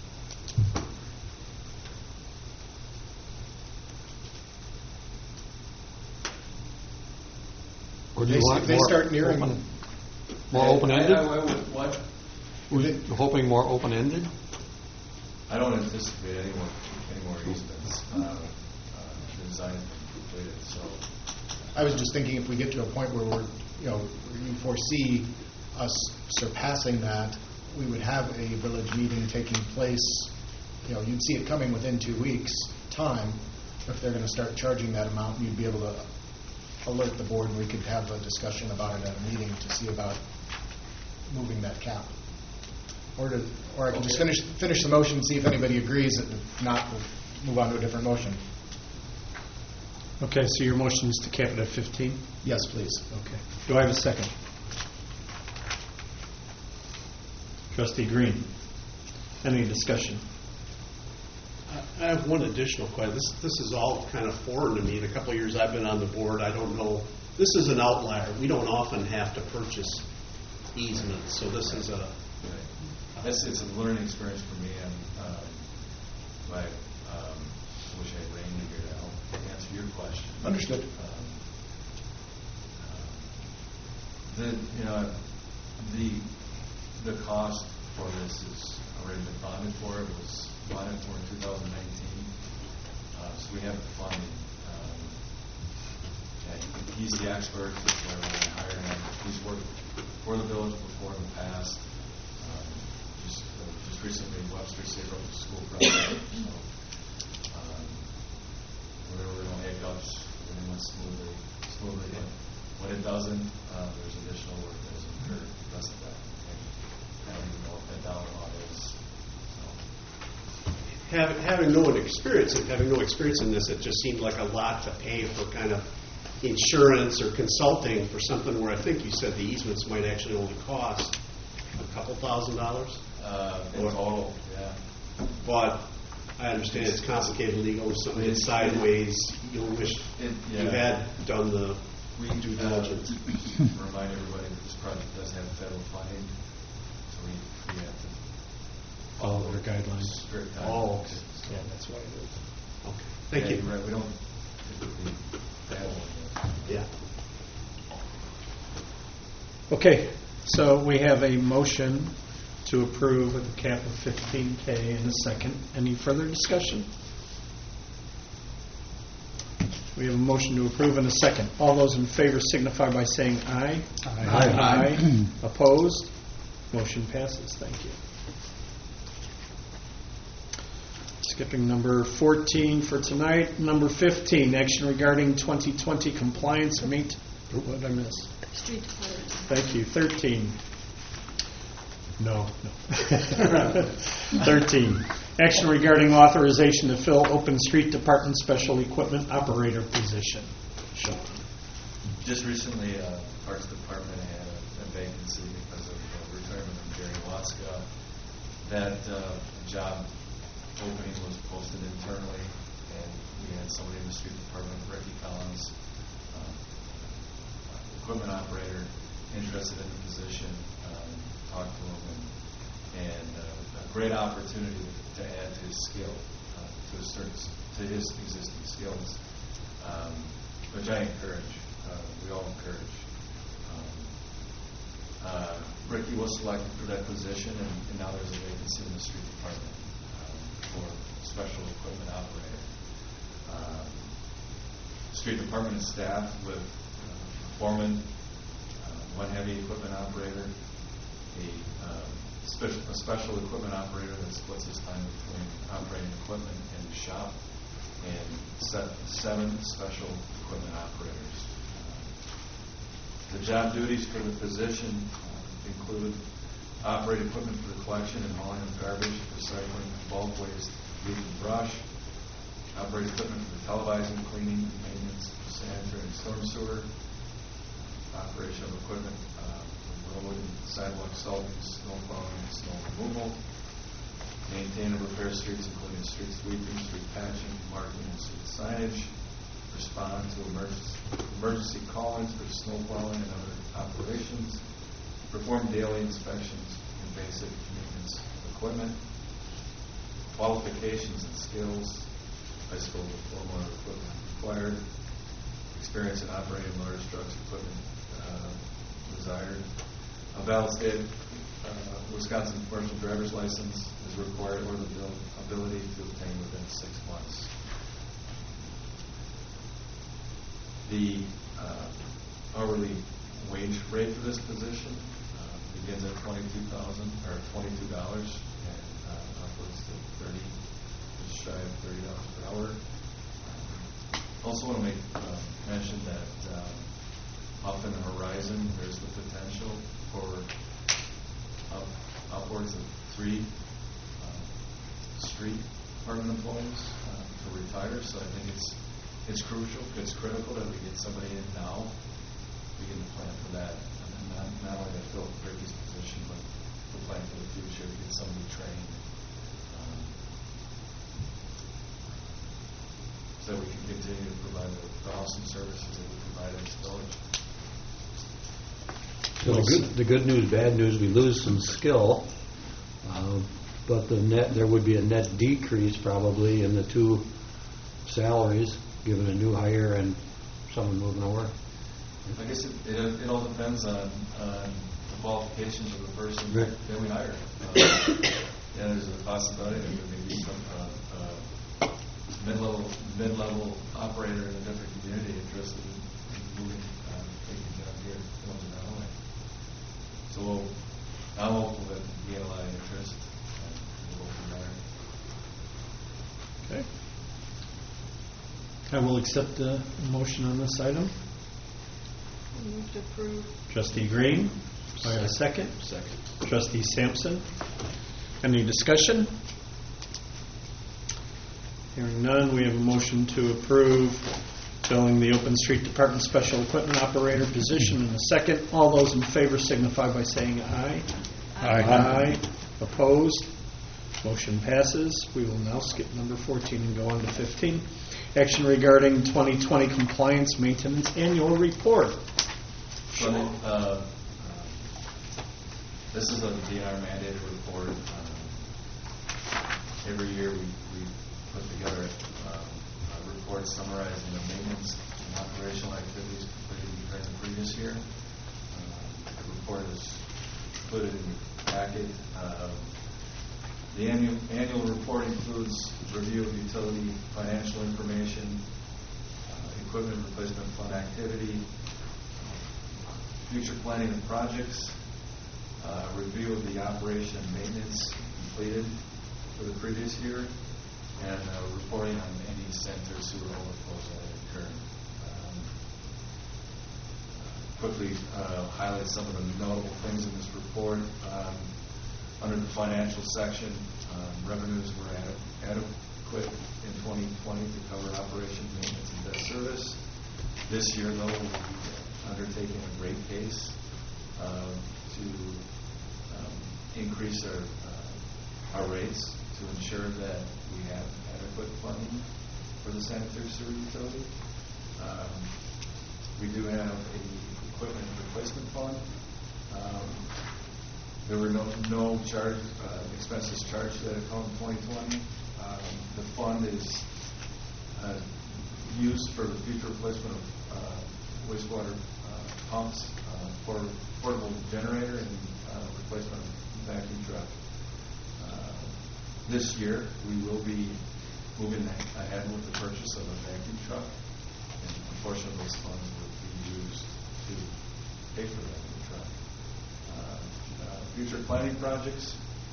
Or do you want they start nearing more open-ended? What? Hoping more open-ended? I don't anticipate any more easements. The design is completed, so. I was just thinking if we get to a point where you foresee us surpassing that, we would have a village meeting taking place. You'd see it coming within 2 weeks' time. If they're going to start charging that amount, you'd be able to alert the board, and we could have a discussion about it at a meeting to see about moving that cap. Or I can just finish the motion and see if anybody agrees. If not, we'll move on to a different motion. Okay, so your motion is to cap it at 15? Yes, please. Okay. Do I have a second? Trustee Green. Any discussion? I have one additional question. This is all kind of foreign to me. In a couple of years I've been on the board, I don't know. This is an outlier. We don't often have to purchase easements, so this is a... It's a learning experience for me, and I wish I had Randy here to help answer your question. Understood. The cost for this is already been bonded for. It was bonded for in 2019, so we have the funding. He's the expert. That's why we're going to hire him. He's worked for the village before in the past. Just recently, Webster State wrote the school project. So, there were no hiccups. Everything went smoothly. But when it doesn't, there's additional work that is incurred because of that. I don't even know what that dollar amount is. Having no experience in this, it just seemed like a lot to pay for kind of insurance or consulting for something where I think you said the easements might actually only cost a couple $1,000s. In total, yeah. But I understand it's complicated legal, something that's sideways. You'll wish you had done the due diligence. Remind everybody that this project does have federal funding, so we have to Follow their guidelines. strict guidelines. Oh, okay. Yeah, that's why it is. Okay. Thank Yeah, you. you're right. We don't typically battle with Yeah. Okay, so we have a motion to approve with a cap of $15,000 in a second. Any further discussion? We have a motion to approve in a second. All those in favor signify by saying aye. Aye. Opposed? Motion passes. Thank you. Skipping number 14 for tonight. Number 15, action regarding 2020 compliance meet. What did I miss? Street department. Thank you. 13. No. 13. Action regarding authorization to fill open street department special equipment operator position. Sean. Just recently, Parks Department had a vacancy because of the retirement of Gary Waska. That job opening was posted internally, and we had somebody in the street department, Ricky Collins, equipment operator, interested in the position. Talked to him, and a great opportunity to add to his skill, to his existing skills, which I encourage. We all encourage. Ricky was selected for that position, and now there's a vacancy in the street department for special equipment operator. Street department is staffed with foreman, one heavy equipment operator, a special equipment operator that splits his time between operating equipment and the shop, and 7 special equipment operators. The job duties for the position include operate equipment for the collection and hauling of garbage, recycling, bulk waste, leaf and brush, operate equipment for the televising, cleaning, maintenance, sanitary and storm sewer, operation of equipment road and sidewalk salting, snow plowing, and snow removal. Maintain and repair streets, including street sweeping, street patching, marking, and street signage. Respond to emergency call-ins for snow plowing and other operations. Perform daily inspections and basic maintenance of equipment. Qualifications and skills. High school diploma or equipment required. Experience in operating large trucks, equipment desired. A valid state Wisconsin commercial driver's license is required, or the ability to obtain within 6 months. The hourly wage rate for this position begins at $22 and upwards to 30, just shy of $30 per hour. Also want to make mention that off in the horizon, there's the potential for upwards of 3 street department employees to retire. So I think it's crucial, it's critical that we get somebody in now. We can plan for that, and not only to fill Ricky's position, but to plan for the future to get somebody trained, so we can continue to provide the awesome services that we provide in this village. So the good news, bad news, we lose some skill, but there would be a net decrease probably in the 2 salaries, given a new hire and someone moving over. I guess it all depends on the qualifications of the person that we hire. There's a possibility that there may be some mid-level operator in a different community interested in moving, taking a job here in Illinois. So I'm hopeful that we get a lot of interest, and we'll go from there. Okay. I will accept a motion on this item. Move to approve. Trustee Green, Do I have a second? Second. Trustee Sampson. Any discussion? Hearing none, we have a motion to approve filling the Open Street Department Special Equipment Operator position in a second. All those in favor signify by saying aye. Aye. Opposed? Motion passes. We will now skip number 14 and go on to 15. Action regarding 2020 Compliance Maintenance Annual Report. So, this is a DNR mandated report. Every year we put together a report summarizing the maintenance and operational activities completed during the previous year. The report is included in your packet. The annual report includes review of utility financial information, equipment replacement fund activity, future planning of projects, review of the operation and maintenance completed for the previous year, and reporting on any sanitary sewer overflows that occur. Quickly highlight some of the notable things in this report. Under the financial section, revenues were adequate in 2020 to cover operation, maintenance, and debt service. This year, though, we'll be undertaking a rate case to increase our rates to ensure that we have adequate funding for the sanitary sewer utility. We do have a equipment replacement fund. There were no expenses charged to that account in 2020. The fund is used for the future replacement of wastewater pumps, for portable generator, and replacement of vacuum truck. This year, we will be moving ahead with the purchase of a vacuum truck, and a portion of those funds will be used to pay for the vacuum truck. Future planning projects.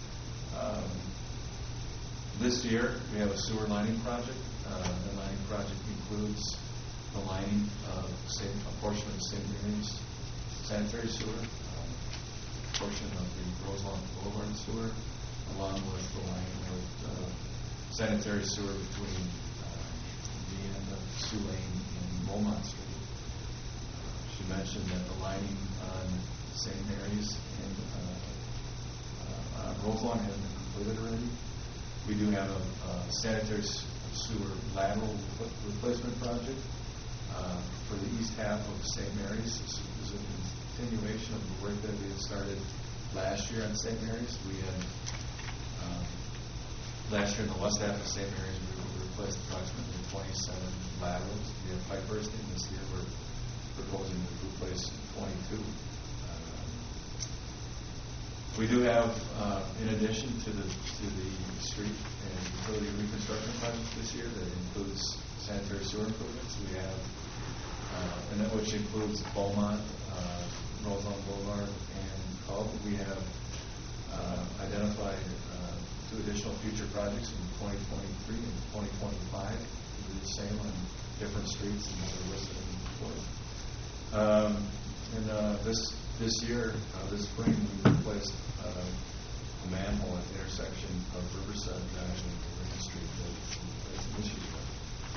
This year, we have a sewer lining project. The lining project includes the lining of a portion of the St. Mary's sanitary sewer, a portion of the Roselawn Boulevard sewer, along with the lining of sanitary sewer between the end of Sioux Lane and Beaumont Street. She mentioned that the lining on St. Mary's and Roselawn has been completed already. We do have a sanitary sewer lateral replacement project for the east half of St. Mary's. This is a continuation of the work that we had started last year on St. Mary's. We had last year in the west half of St. Mary's, we replaced approximately 27 laterals. We have pipe bursting. This year we're proposing to replace 22. We do have, in addition to the street and utility reconstruction project this year, that includes sanitary sewer improvements. We have, and that which includes Beaumont, Roselawn Boulevard, and Cove. We have identified 2 additional future projects in 2023 and 2025. We do the same on different streets and other listed in the report. This year, this spring, we replaced a manhole at the intersection of Riverside Drive and Marine Street that some issues with.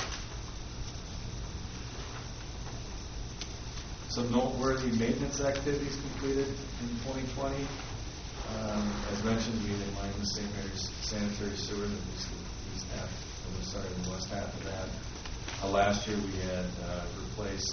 Some noteworthy maintenance activities completed in 2020. As mentioned, we had lined the St. Mary's sanitary sewer that was the east half, the west half of that. Last year, we had replaced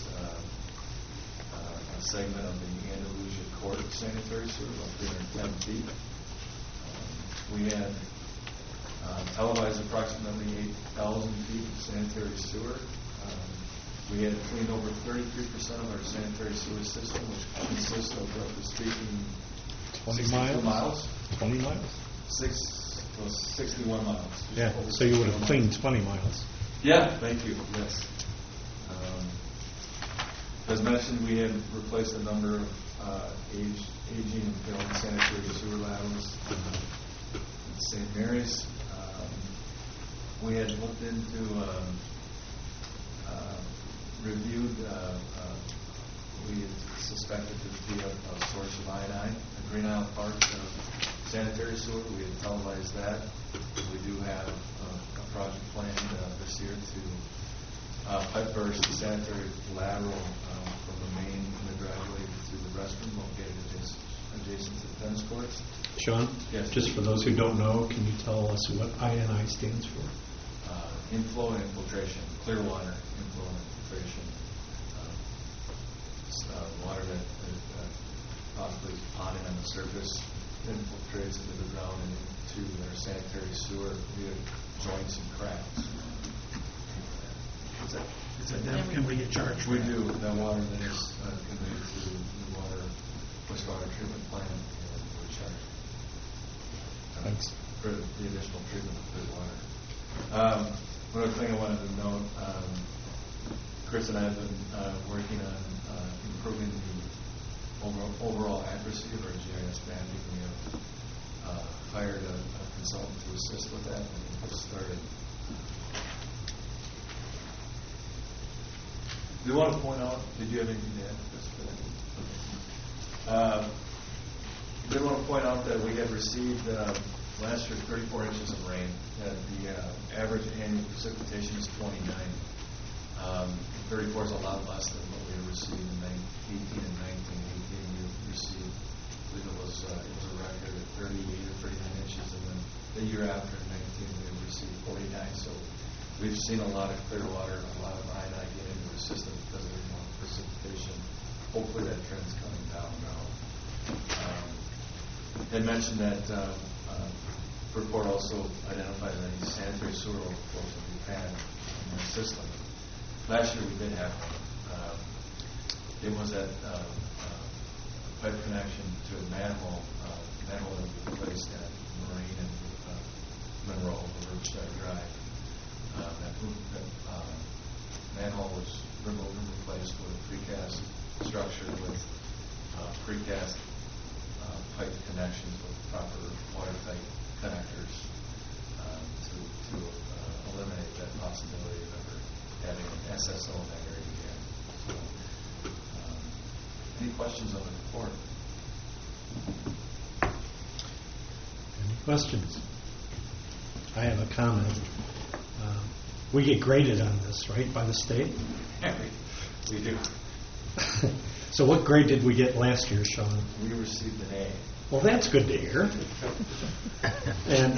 a segment of the Andalusia Court sanitary sewer, about 310 feet. We had televised approximately 8,000 feet of sanitary sewer. We had cleaned over 33% of our sanitary sewer system, which consists of, roughly speaking, 20 miles? 20 miles? 61 miles. Yeah, so you would have cleaned 20 miles. Yeah, thank you, yes. As mentioned, we had replaced a number of aging and failing sanitary sewer laterals at St. Mary's. We had looked into, reviewed we suspected to be a source of iodine. At Green Isle Park sanitary sewer, we had televised that. We do have a project planned this year to pipe burst the sanitary lateral from the main in the driveway to the restroom located adjacent to the tennis courts. Sean? Yes. Just for those who don't know, can you tell us what INI stands for? Inflow and infiltration, clear water inflow and infiltration. Water that possibly is potting on the surface infiltrates into the ground and into their sanitary sewer via joints and cracks. Is that them? Can we get charged? We do. That water that is conveyed to the wastewater treatment plant, and we're charged. Thanks. For the additional treatment of clear water. One other thing I wanted to note, Chris and I have been working on improving the overall accuracy of our GIS mapping. We have hired a consultant to assist with that, and we've started. Do you want to point out, did you have anything to add, Chris, for that? I did want to point out that we had received last year 34 inches of rain. The average annual precipitation is 29. 34 is a lot less than what we had received in 18 and 19. 18 we received, I believe it was a record of 38 or 39 inches, and then the year after 19 we had received 49. So we've seen a lot of clear water, a lot of iodine get into the system because of the more precipitation. Hopefully that trend's coming down now. I mentioned that report also identified any sanitary sewer overflows that we've had in our system. Last year we did have one. It was at pipe connection to a manhole that we placed at Marine and Monroe, over Riverside Drive. That manhole was removed and replaced with a precast structure with precast pipe connections with proper watertight connectors to eliminate that possibility of ever having an SSO in that area again. So, any questions on the report? Any questions? I have a comment. We get graded on this, right, by the state? Yeah, we do. So what grade did we get last year, Sean? We received an A. Well, that's good to hear. And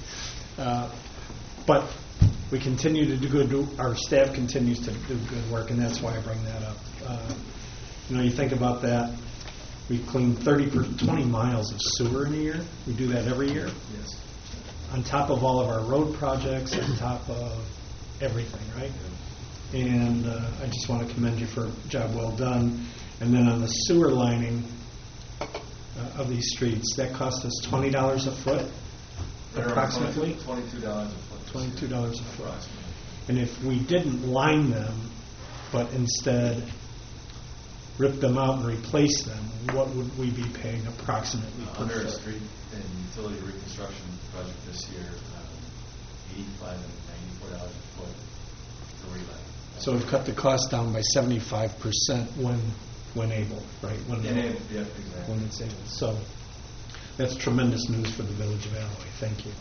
but we continue to do good. Our staff continues to do good work, and that's why I bring that up. You think about that. We clean 20 miles of sewer in a year. We do that every year. Yes. On top of all of our road projects, on top of everything, right? And I just want to commend you for a job well done. And then on the sewer lining of these streets, that cost us $20 a foot, approximately. $22 a foot. $22 a foot. And if we didn't line them, but instead rip them out and replace them, what would we be paying approximately per Under a foot? street and utility reconstruction project this year, $85 and $94 a foot for relay. So we've cut the cost down by 75% when able, right? When Exactly. When it's able. So that's tremendous news for the Village of Alloy. Thank you.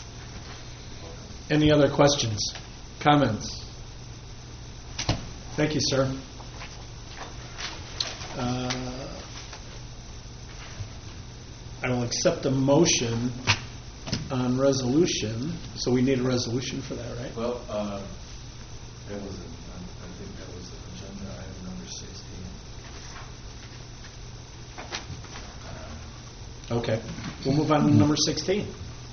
Any other questions, comments? Thank you, sir. I will accept a motion on resolution. So we need a resolution for that, right? Well, I think that was agenda item number 16. Okay. We'll move on to number 16.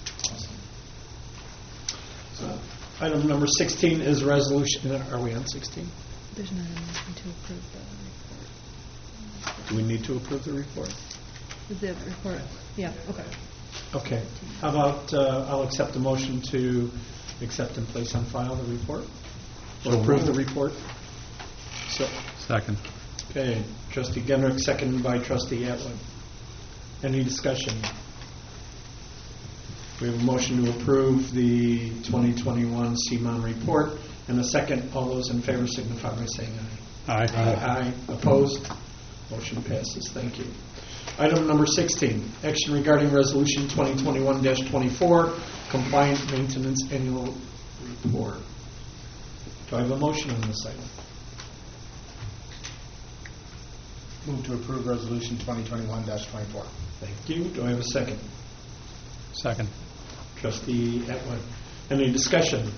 Item number 16 is resolution. Are we on 16? There's not a motion to approve the report. Do we need to approve the report? The report, yeah, okay. Okay. How about I'll accept the motion to accept and place on file the report? Or approve the report? So, Second. okay. Trustee Genrick, seconded by Trustee Atwood. Any discussion? We have a motion to approve the 2021 CMOM report and a second. All those in favor signify by saying aye. Aye. Aye. Opposed? Motion passes. Thank you. Item number 16, action regarding Resolution 2021-24, Compliant Maintenance Annual Report. Do I have a motion on this item? Move to approve Resolution 2021-24. Thank you. Do I have a second? Second. Trustee Atwood. Any discussion?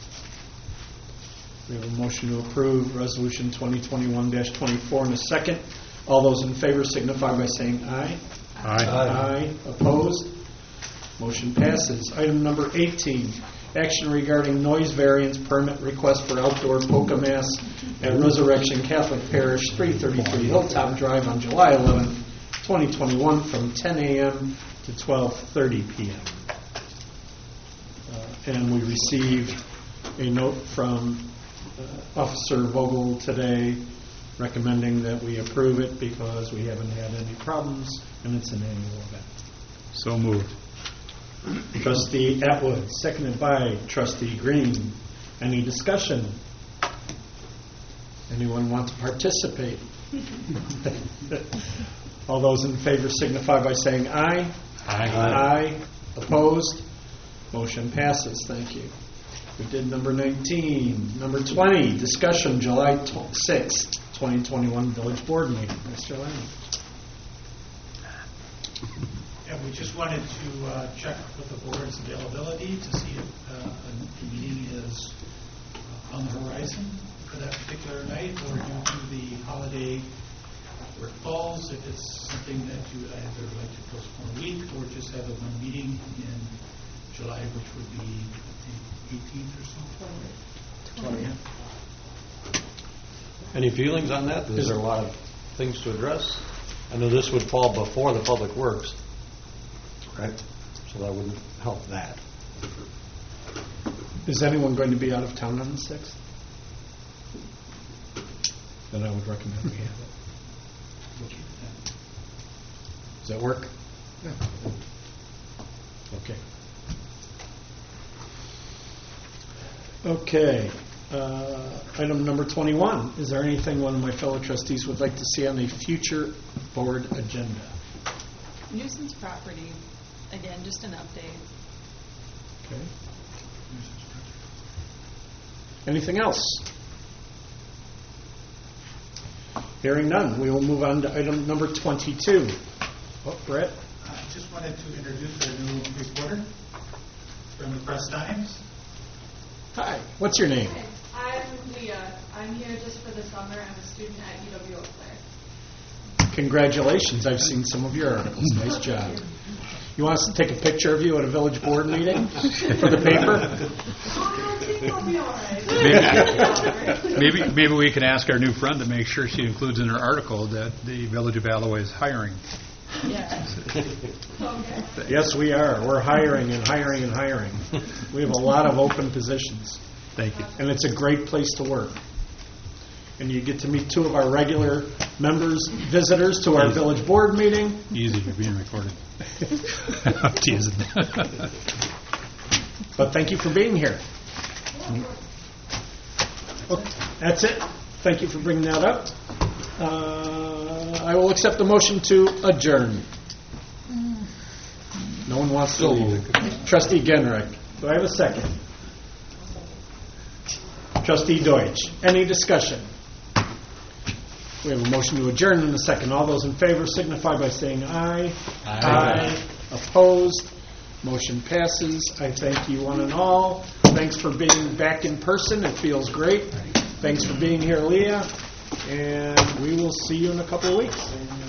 We have a motion to approve Resolution 2021-24 in a second. All those in favor signify by saying aye. Aye. Aye. Opposed? Motion passes. Item number 18, action regarding noise variance permit request for outdoor polka mass at Resurrection Catholic Parish, 333 Hilltop Drive on July 11th, 2021 from 10 a.m. to 12:30 p.m. And we received a note from Officer Vogel today recommending that we approve it because we haven't had any problems and it's an annual event. So moved. Trustee Atwood, seconded by Trustee Green. Any discussion? Anyone want to participate? All those in favor signify by saying aye. Aye. Aye. Opposed? Motion passes. Thank you. We did number 19. Number 20, discussion July 6th, 2021 Village Board meeting. Mr. Lennon. Yeah, we just wanted to check with the board's availability to see if a meeting is on the horizon for that particular night, or due to the holiday where it falls, if it's something that you would either like to postpone a week or just have a one meeting in July, which would be the 18th or so. 20th. Any feelings on that? Is there a lot of things to address? I know this would fall before the Public Works. Right. So that wouldn't help that. Is anyone going to be out of town on the 6th? Then I would recommend we have it. Does that work? Yeah. Okay. Okay. Item number 21. Is there anything one of my fellow trustees would like to see on a future board agenda? Nuisance property, again, just an update. Okay. Anything else? Hearing none, we will move on to item number 22. Oh, Brett? I just wanted to introduce our new reporter from the Press Times. Hi, what's your name? Hi, I'm Leah. I'm here just for the summer. I'm a student at UW Eau Claire. Congratulations. I've seen some of your articles. Nice job. You want us to take a picture of you at a village board meeting for the paper? I think I'll be all right. Maybe we can ask our new friend to make sure she includes in her article that the Village of Alloway is hiring. Yeah. Okay. Yes, we are. We're hiring and hiring and hiring. We have a lot of open positions. Thank you. And it's a great place to work. And you get to meet two of our regular members, visitors to our village board meeting. Easy, you're being recorded. I'm teasing. But thank you for being here. Okay, that's it. Thank you for bringing that up. I will accept the motion to adjourn. No one wants to leave. Trustee Genrick. Do I have a second? Trustee Deutsch. Any discussion? We have a motion to adjourn in a second. All those in favor signify by saying aye. Aye. Opposed? Motion passes. I thank you one and all. Thanks for being back in person. It feels great. Thanks for being here, Leah. And we will see you in a couple of weeks.